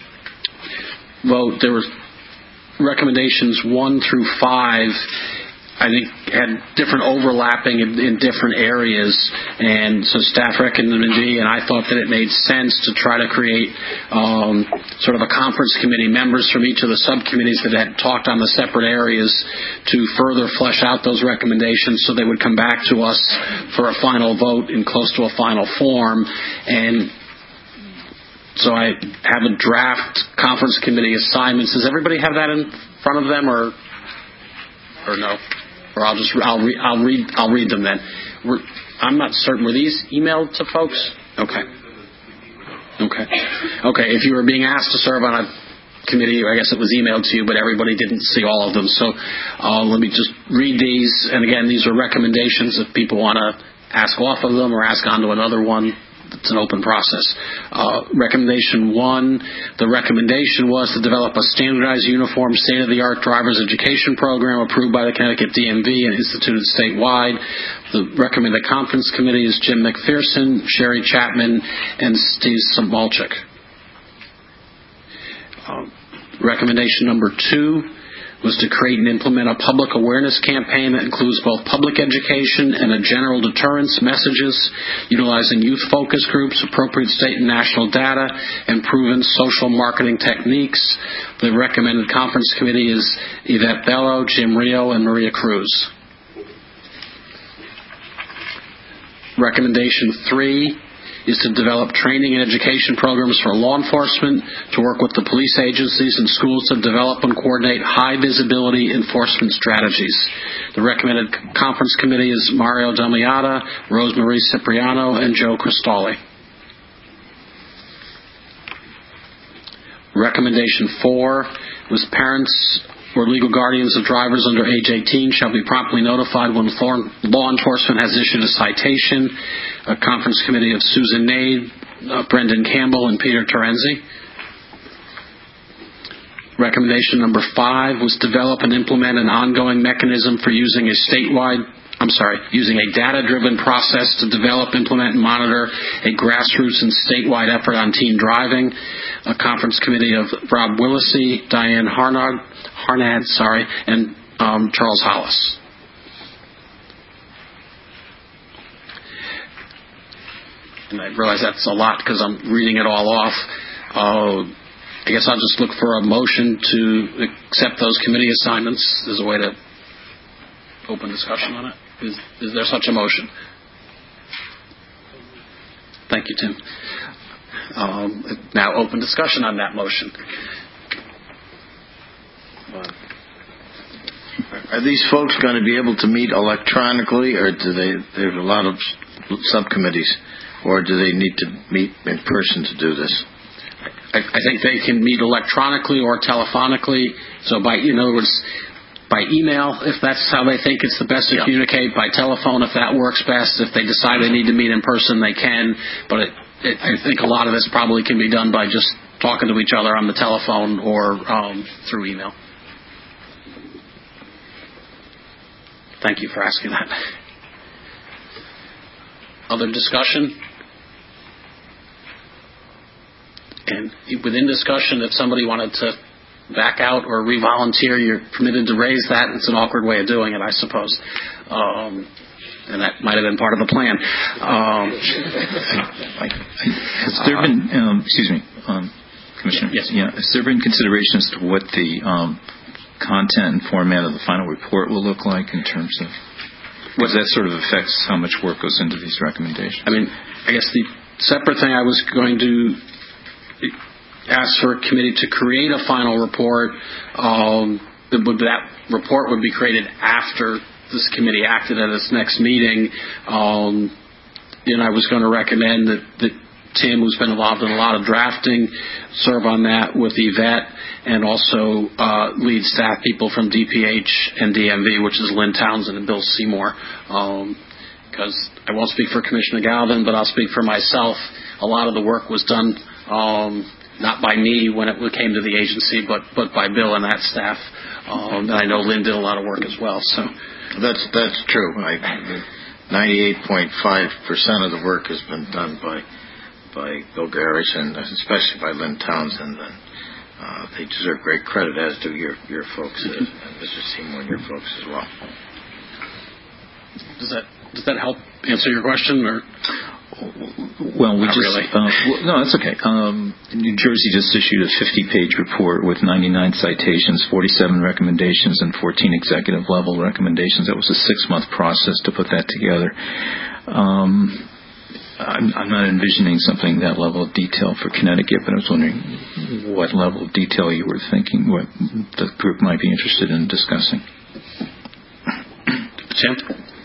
vote, there were recommendations one through five I think, had different overlapping in, in different areas, and so staff recommended, and I thought that it made sense to try to create um, sort of a conference committee, members from each of the subcommittees that had talked on the separate areas to further flesh out those recommendations so they would come back to us for a final vote in close to a final form. And so I have a draft conference committee assignments. Does everybody have that in front of them, or or no? Or I'll just I'll read I'll read I'll read them then. We're, I'm not certain. Were these emailed to folks? Okay. Okay. Okay. If you were being asked to serve on a committee, I guess it was emailed to you, but everybody didn't see all of them. So uh, let me just read these. And again, these are recommendations. If people want to ask off of them or ask onto another one, it's an open process. Uh, recommendation one, the recommendation was to develop a standardized, uniform, state-of-the-art driver's education program approved by the Connecticut D M V and instituted statewide. The recommended conference committee is Jim McPherson, Sherry Chapman, and Steve Samolchik. Uh, recommendation number two was to create and implement a public awareness campaign that includes both public education and a general deterrence messages, utilizing youth focus groups, appropriate state and national data, and proven social marketing techniques. The recommended conference committee is Yvette Bello, Jim Rio, and Maria Cruz. Recommendation three is to develop training and education programs for law enforcement, to work with the police agencies and schools to develop and coordinate high-visibility enforcement strategies. The recommended conference committee is Mario Damiata, Rosemarie Cipriano, and Joe Cristoli. Recommendation four was parents or legal guardians of drivers under age eighteen shall be promptly notified when law enforcement has issued a citation. A conference committee of Susan Nade, uh, Brendan Campbell, and Peter Terenzi. Recommendation number five was develop and implement an ongoing mechanism for using a statewide, I'm sorry, using a data-driven process to develop, implement, and monitor a grassroots and statewide effort on teen driving. A conference committee of Rob Willisey, Diane Harnad, Harnad, sorry, and um, Charles Hollis. And I realize that's a lot because I'm reading it all off. Uh, I guess I'll just look for a motion to accept those committee assignments as a way to open discussion on it. Is, is there such a motion? Thank you, Tim. Um, now open discussion on that motion. Are these folks going to be able to meet electronically, or do they? There's a lot of subcommittees, or do they need to meet in person to do this? I, I think they can meet electronically or telephonically. So, by in other words, by email, if that's how they think it's the best to yeah. communicate. By telephone, if that works best. If they decide they need to meet in person, they can. But it, it, I think a lot of this probably can be done by just talking to each other on the telephone or um, through email. Thank you for asking that. Other discussion? And within discussion, if somebody wanted to back out or re-volunteer, you're permitted to raise that. It's an awkward way of doing it, I suppose. Um, and that might have been part of the plan. Um, has there been, um, excuse me, um, Commissioner? Yes. Yeah. Has there been consideration as to what the um, content and format of the final report will look like in terms of, because that sort of affects how much work goes into these recommendations? I mean, I guess the separate thing I was going to ask for a committee to create a final report. Um, that report would be created after this committee acted at its next meeting. Um, and I was going to recommend that, that Tim, who's been involved in a lot of drafting, serve on that with Yvette, and also uh, lead staff people from D P H and D M V, which is Lynn Townsend and Bill Seymour. Because um, I won't speak for Commissioner Galvin, but I'll speak for myself. A lot of the work was done um, not by me when it came to the agency, but, but by Bill and that staff. Um, and I know Lynn did a lot of work as well. So that's that's true. ninety-eight point five percent of the work has been done by by Bill Garrish and especially by Lynn Townsend. And uh, they deserve great credit, as do your your folks, uh, and Mister Seymour and your folks as well. Does that does that help answer your question, or? Well, we Not just really. uh, well, no, that's okay. Um, New Jersey just issued a fifty-page report with ninety-nine citations, forty-seven recommendations, and fourteen executive level recommendations. That was a six-month process to put that together. Um, I'm, I'm not envisioning something that level of detail for Connecticut, but I was wondering what level of detail you were thinking, what the group might be interested in discussing. Jim?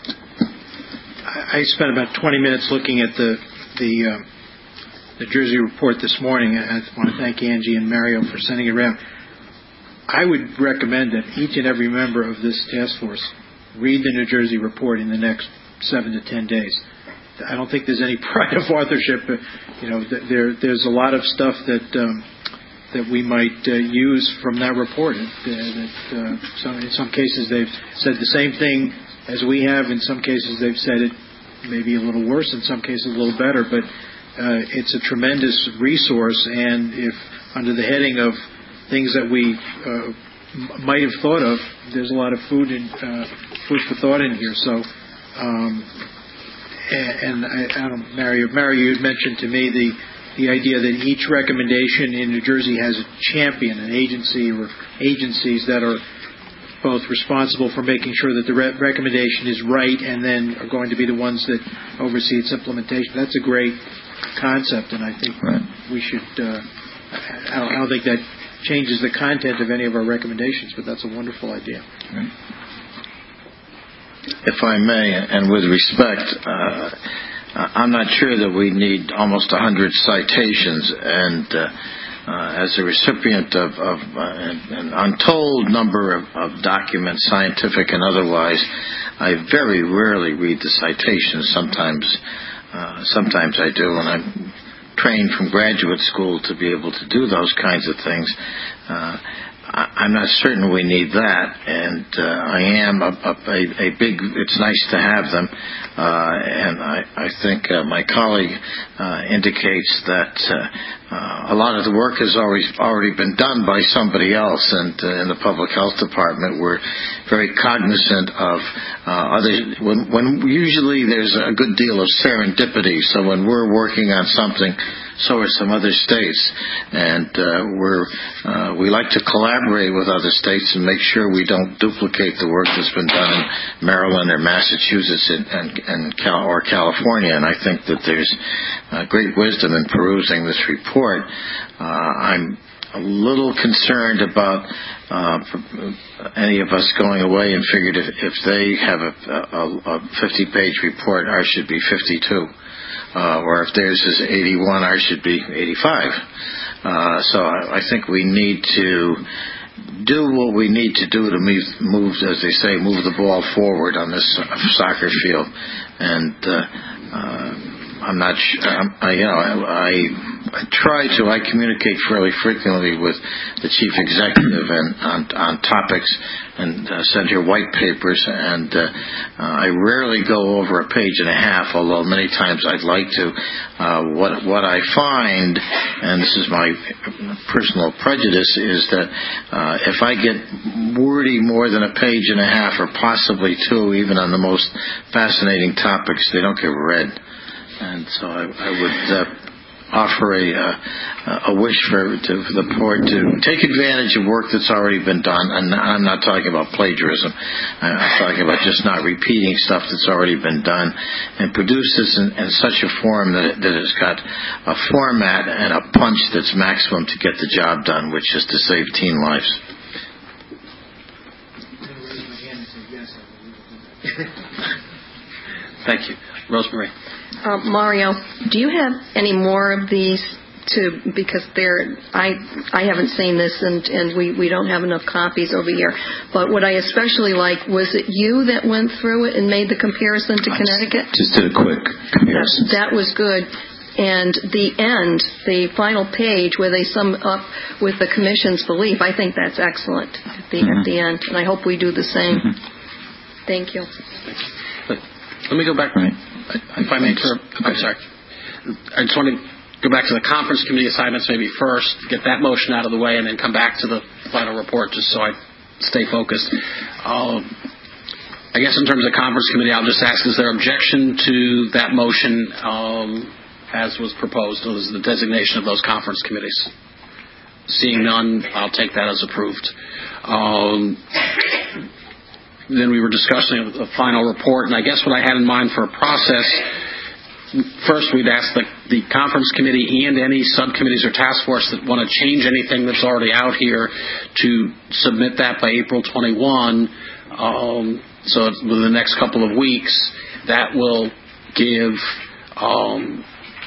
I spent about twenty minutes looking at the the, uh, the Jersey report this morning, and I want to thank Angie and Mario for sending it around. I would recommend that each and every member of this task force read the New Jersey report in the next seven to ten days. I don't think there's any pride of authorship. You know, there there's a lot of stuff that um, that we might uh, use from that report. That, that uh, some, in some cases they've said the same thing as we have. In some cases they've said it maybe a little worse. In some cases a little better. But uh, it's a tremendous resource. And if under the heading of things that we uh, m- might have thought of, there's a lot of food in uh, food for thought in here. So. Um, And I, I don't know, Mario, Mario, you had mentioned to me the the idea that each recommendation in New Jersey has a champion, an agency or agencies that are both responsible for making sure that the re- recommendation is right and then are going to be the ones that oversee its implementation. That's a great concept, and I think right. we should, uh, I, don't, I don't think that changes the content of any of our recommendations, but that's a wonderful idea. Right. If I may, and with respect, uh, I'm not sure that we need almost one hundred citations. And uh, uh, as a recipient of, of uh, an untold number of, of documents, scientific and otherwise, I very rarely read the citations. Sometimes, uh, sometimes I do, and I'm trained from graduate school to be able to do those kinds of things. Uh, I'm not certain we need that, and uh, I am a, a, a big, it's nice to have them, uh, and I, I think uh, my colleague uh, indicates that uh, uh, a lot of the work has already, already been done by somebody else, and uh, in the Public Health Department we're very cognizant of uh, other, when, when usually there's a good deal of serendipity, so when we're working on something, so are some other states, and uh, we're uh, we like to collaborate with other states and make sure we don't duplicate the work that's been done in Maryland or Massachusetts and, and, and Cal- or California. And I think that there's uh, great wisdom in perusing this report. Uh, I'm a little concerned about uh, any of us going away and figured if, if they have a, a, a fifty-page report, ours should be fifty-two. Uh, or if theirs is eighty-one, ours should be eighty-five. Uh, so I, I think we need to do what we need to do to move, move, as they say, move the ball forward on this soccer field. And uh, uh, I'm not sure, I'm, I, you know, I, I try to, I communicate fairly frequently with the chief executive and on, on topics and uh, send her white papers, and uh, uh, I rarely go over a page and a half, although many times I'd like to. Uh, what, what I find, and this is my personal prejudice, is that uh, if I get wordy more than a page and a half, or possibly two, even on the most fascinating topics, they don't get read. And so I, I would uh, offer a, uh, a wish for, to, for the board to take advantage of work that's already been done. And I'm not talking about plagiarism. I'm talking about just not repeating stuff that's already been done, and produce this in, in such a form that, it, that it's got a format and a punch that's maximum to get the job done, which is to save teen lives. Thank you. Rosemary. Uh, Mario, do you have any more of these to, because they're, I I haven't seen this, and, and we, we don't have enough copies over here, but what I especially like, was it you that went through it and made the comparison to I Connecticut? Just did a quick comparison. That, that was good. And the end, the final page where they sum up with the Commission's belief, I think that's excellent at the, mm-hmm. at the end, and I hope we do the same. Mm-hmm. Thank you. Let me go back. Right. If I may, I'm sorry. I just want to go back to the conference committee assignments maybe first, get that motion out of the way, and then come back to the final report just so I stay focused. Uh, I guess in terms of conference committee, I'll just ask, is there objection to that motion um, as was proposed, or is the designation of those conference committees? Seeing none, I'll take that as approved. Um, then we were discussing a final report, and I guess what I had in mind for a process, first we'd ask the, the conference committee and any subcommittees or task force that want to change anything that's already out here to submit that by April twenty-first. Um, so within the next couple of weeks, that will give um,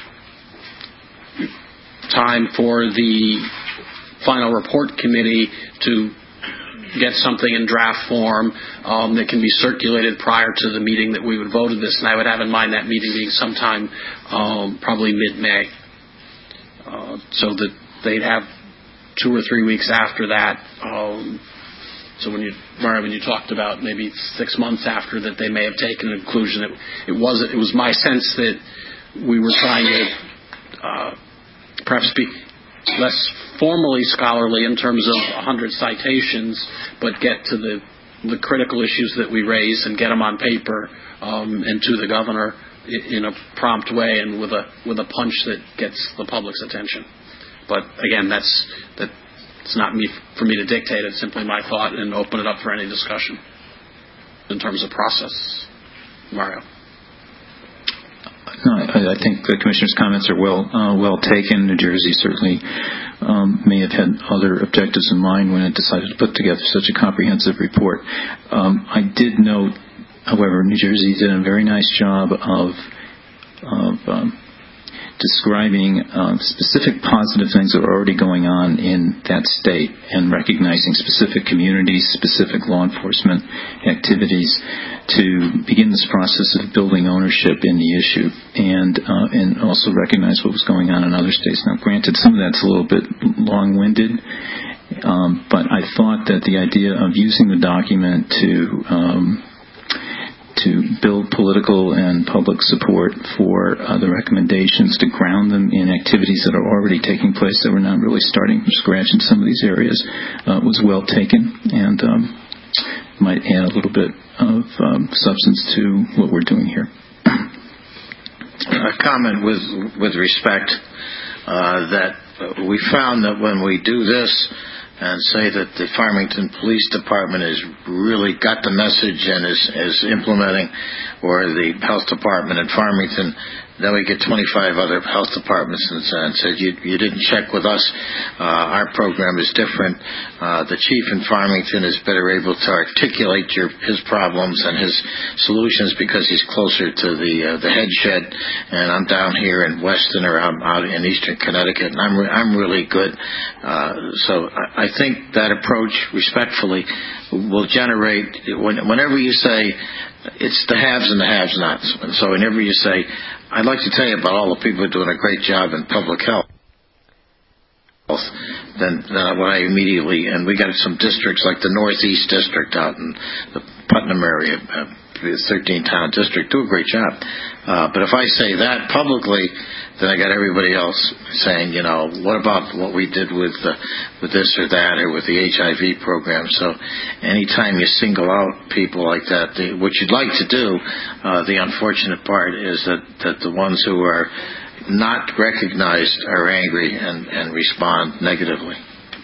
time for the final report committee to get something in draft form um, that can be circulated prior to the meeting that we would vote on this. And I would have in mind that meeting being sometime um, probably mid-May, uh, so that they'd have two or three weeks after that. Um, so when you, Mario, when you talked about maybe six months after that, they may have taken an inclusion. It, it was it was my sense that we were trying to uh, perhaps be less formally scholarly in terms of one hundred citations, but get to the the critical issues that we raise and get them on paper um, and to the governor in a prompt way and with a with a punch that gets the public's attention. But again, that's that. It's not me for me to dictate. It's simply my thought, and open it up for any discussion in terms of process. Mario. No, I, I think the Commissioner's comments are well uh, well taken. New Jersey certainly um, may have had other objectives in mind when it decided to put together such a comprehensive report. Um, I did note, however, New Jersey did a very nice job of of um, describing uh, specific positive things that are already going on in that state and recognizing specific communities, specific law enforcement activities to begin this process of building ownership in the issue and uh, and also recognize what was going on in other states. Now, granted, some of that's a little bit long-winded, um, but I thought that the idea of using the document to um, to build political and public support for uh, the recommendations, to ground them in activities that are already taking place, that we're not really starting from scratch in some of these areas, uh, was well taken and um, might add a little bit of um, substance to what we're doing here. A comment with with respect uh, that we found that when we do this and say that the Farmington Police Department has really got the message and is, is implementing, or the Health Department in Farmington, then we get twenty-five other health departments and, and said, you, you didn't check with us. Uh, our program is different. Uh, the chief in Farmington is better able to articulate your, his problems and his solutions because he's closer to the uh, the head shed. And I'm down here in Weston, or I'm out in eastern Connecticut, and I'm, re- I'm really good. Uh, so I, I think that approach, respectfully, will generate, when, whenever you say, it's the haves and the have-nots. And so whenever you say, I'd like to tell you about all the people who are doing a great job in public health, then, then what I immediately, and we got some districts like the Northeast District out in the Putnam area, uh, thirteen-town district, do a great job. Uh, but if I say that publicly, then I got everybody else saying, you know, what about what we did with uh, with this or that, or with the H I V program? So anytime you single out people like that, the, what you'd like to do, uh, the unfortunate part is that, that the ones who are not recognized are angry and, and respond negatively.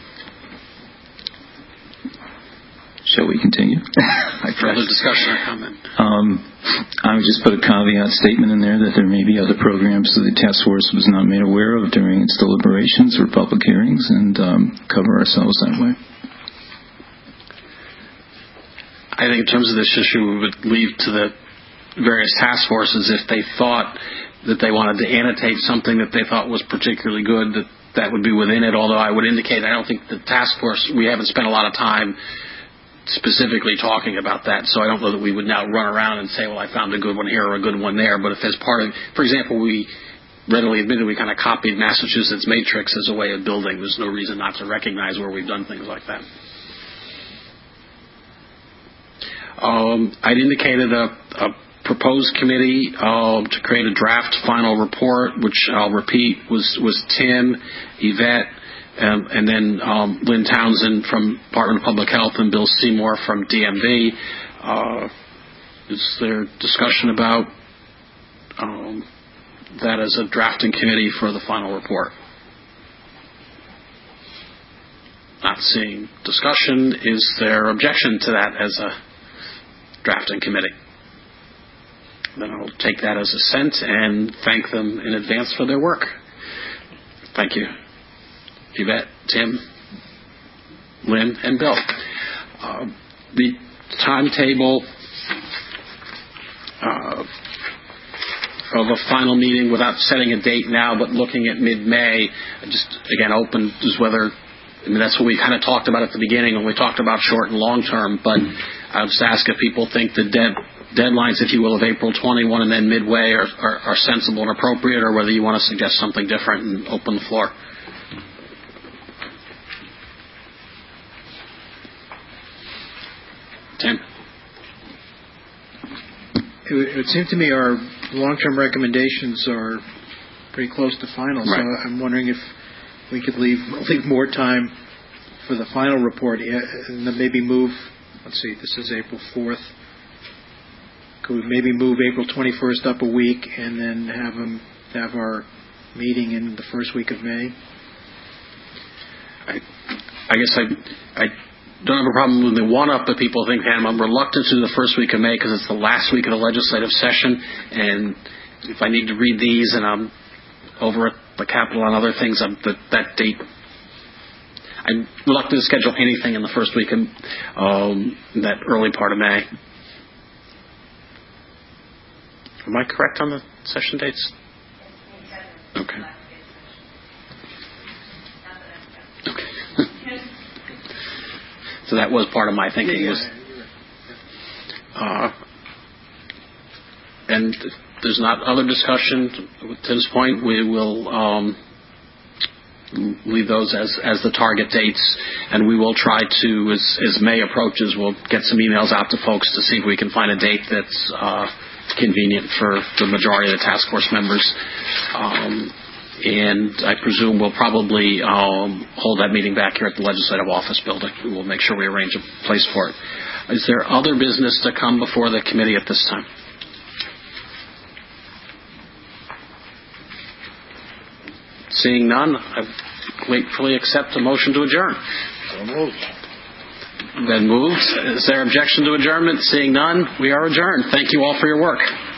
Shall we continue? Further discussion or comment? Um, I would just put a caveat statement in there that there may be other programs that the task force was not made aware of during its deliberations or public hearings, and um, cover ourselves that way. I think in terms of this issue, we would leave to the various task forces if they thought that they wanted to annotate something that they thought was particularly good, that that would be within it, although I would indicate I don't think the task force, we haven't spent a lot of time specifically talking about that, so I don't know that we would now run around and say, well, I found a good one here or a good one there. But if as part of, for example, we readily admitted we kind of copied Massachusetts Matrix as a way of building, there's no reason not to recognize where we've done things like that. Um, I'd indicated a, a proposed committee uh, to create a draft final report, which I'll repeat was, was Tim, Yvette, Um, and then um, Lynn Townsend from Department of Public Health and Bill Seymour from D M V. Uh, is there discussion about um, that as a drafting committee for the final report? Not seeing discussion. Is there objection to that as a drafting committee? Then I'll take that as assent and thank them in advance for their work. Thank you. Yvette, Tim, Lynn, and Bill. Uh, the timetable uh, of a final meeting, without setting a date now, but looking at mid-May, just, again, open is whether, I mean, that's what we kind of talked about at the beginning when we talked about short and long term, but I'll just ask if people think the dead, deadlines, if you will, of April twenty-first and then midway are, are, are sensible and appropriate, or whether you want to suggest something different and open the floor. Tim? It would, it would seem to me our long-term recommendations are pretty close to final, right. So I'm wondering if we could leave leave more time for the final report and then maybe move, let's see, this is April fourth. Could we maybe move April twenty-first up a week and then have them have our meeting in the first week of May? I, I guess I, I don't have a problem with the one up, but people think, hey, I'm reluctant to do the first week of May because it's the last week of the legislative session, and if I need to read these and I'm over at the Capitol on other things, I'm, that, that date, I'm reluctant to schedule anything in the first week of um, that early part of May. Am I correct on the session dates? Okay. Okay. So that was part of my thinking. Was, uh, and if there's not other discussion to this point, we will um, leave those as, as the target dates, and we will try to, as, as May approaches, we'll get some emails out to folks to see if we can find a date that's uh, convenient for the majority of the task force members. Um, and I presume we'll probably um, hold that meeting back here at the Legislative Office Building. We'll make sure we arrange a place for it. Is there other business to come before the committee at this time? Seeing none, I gratefully accept a motion to adjourn. So moved. Then moved. Is there objection to adjournment? Seeing none, we are adjourned. Thank you all for your work.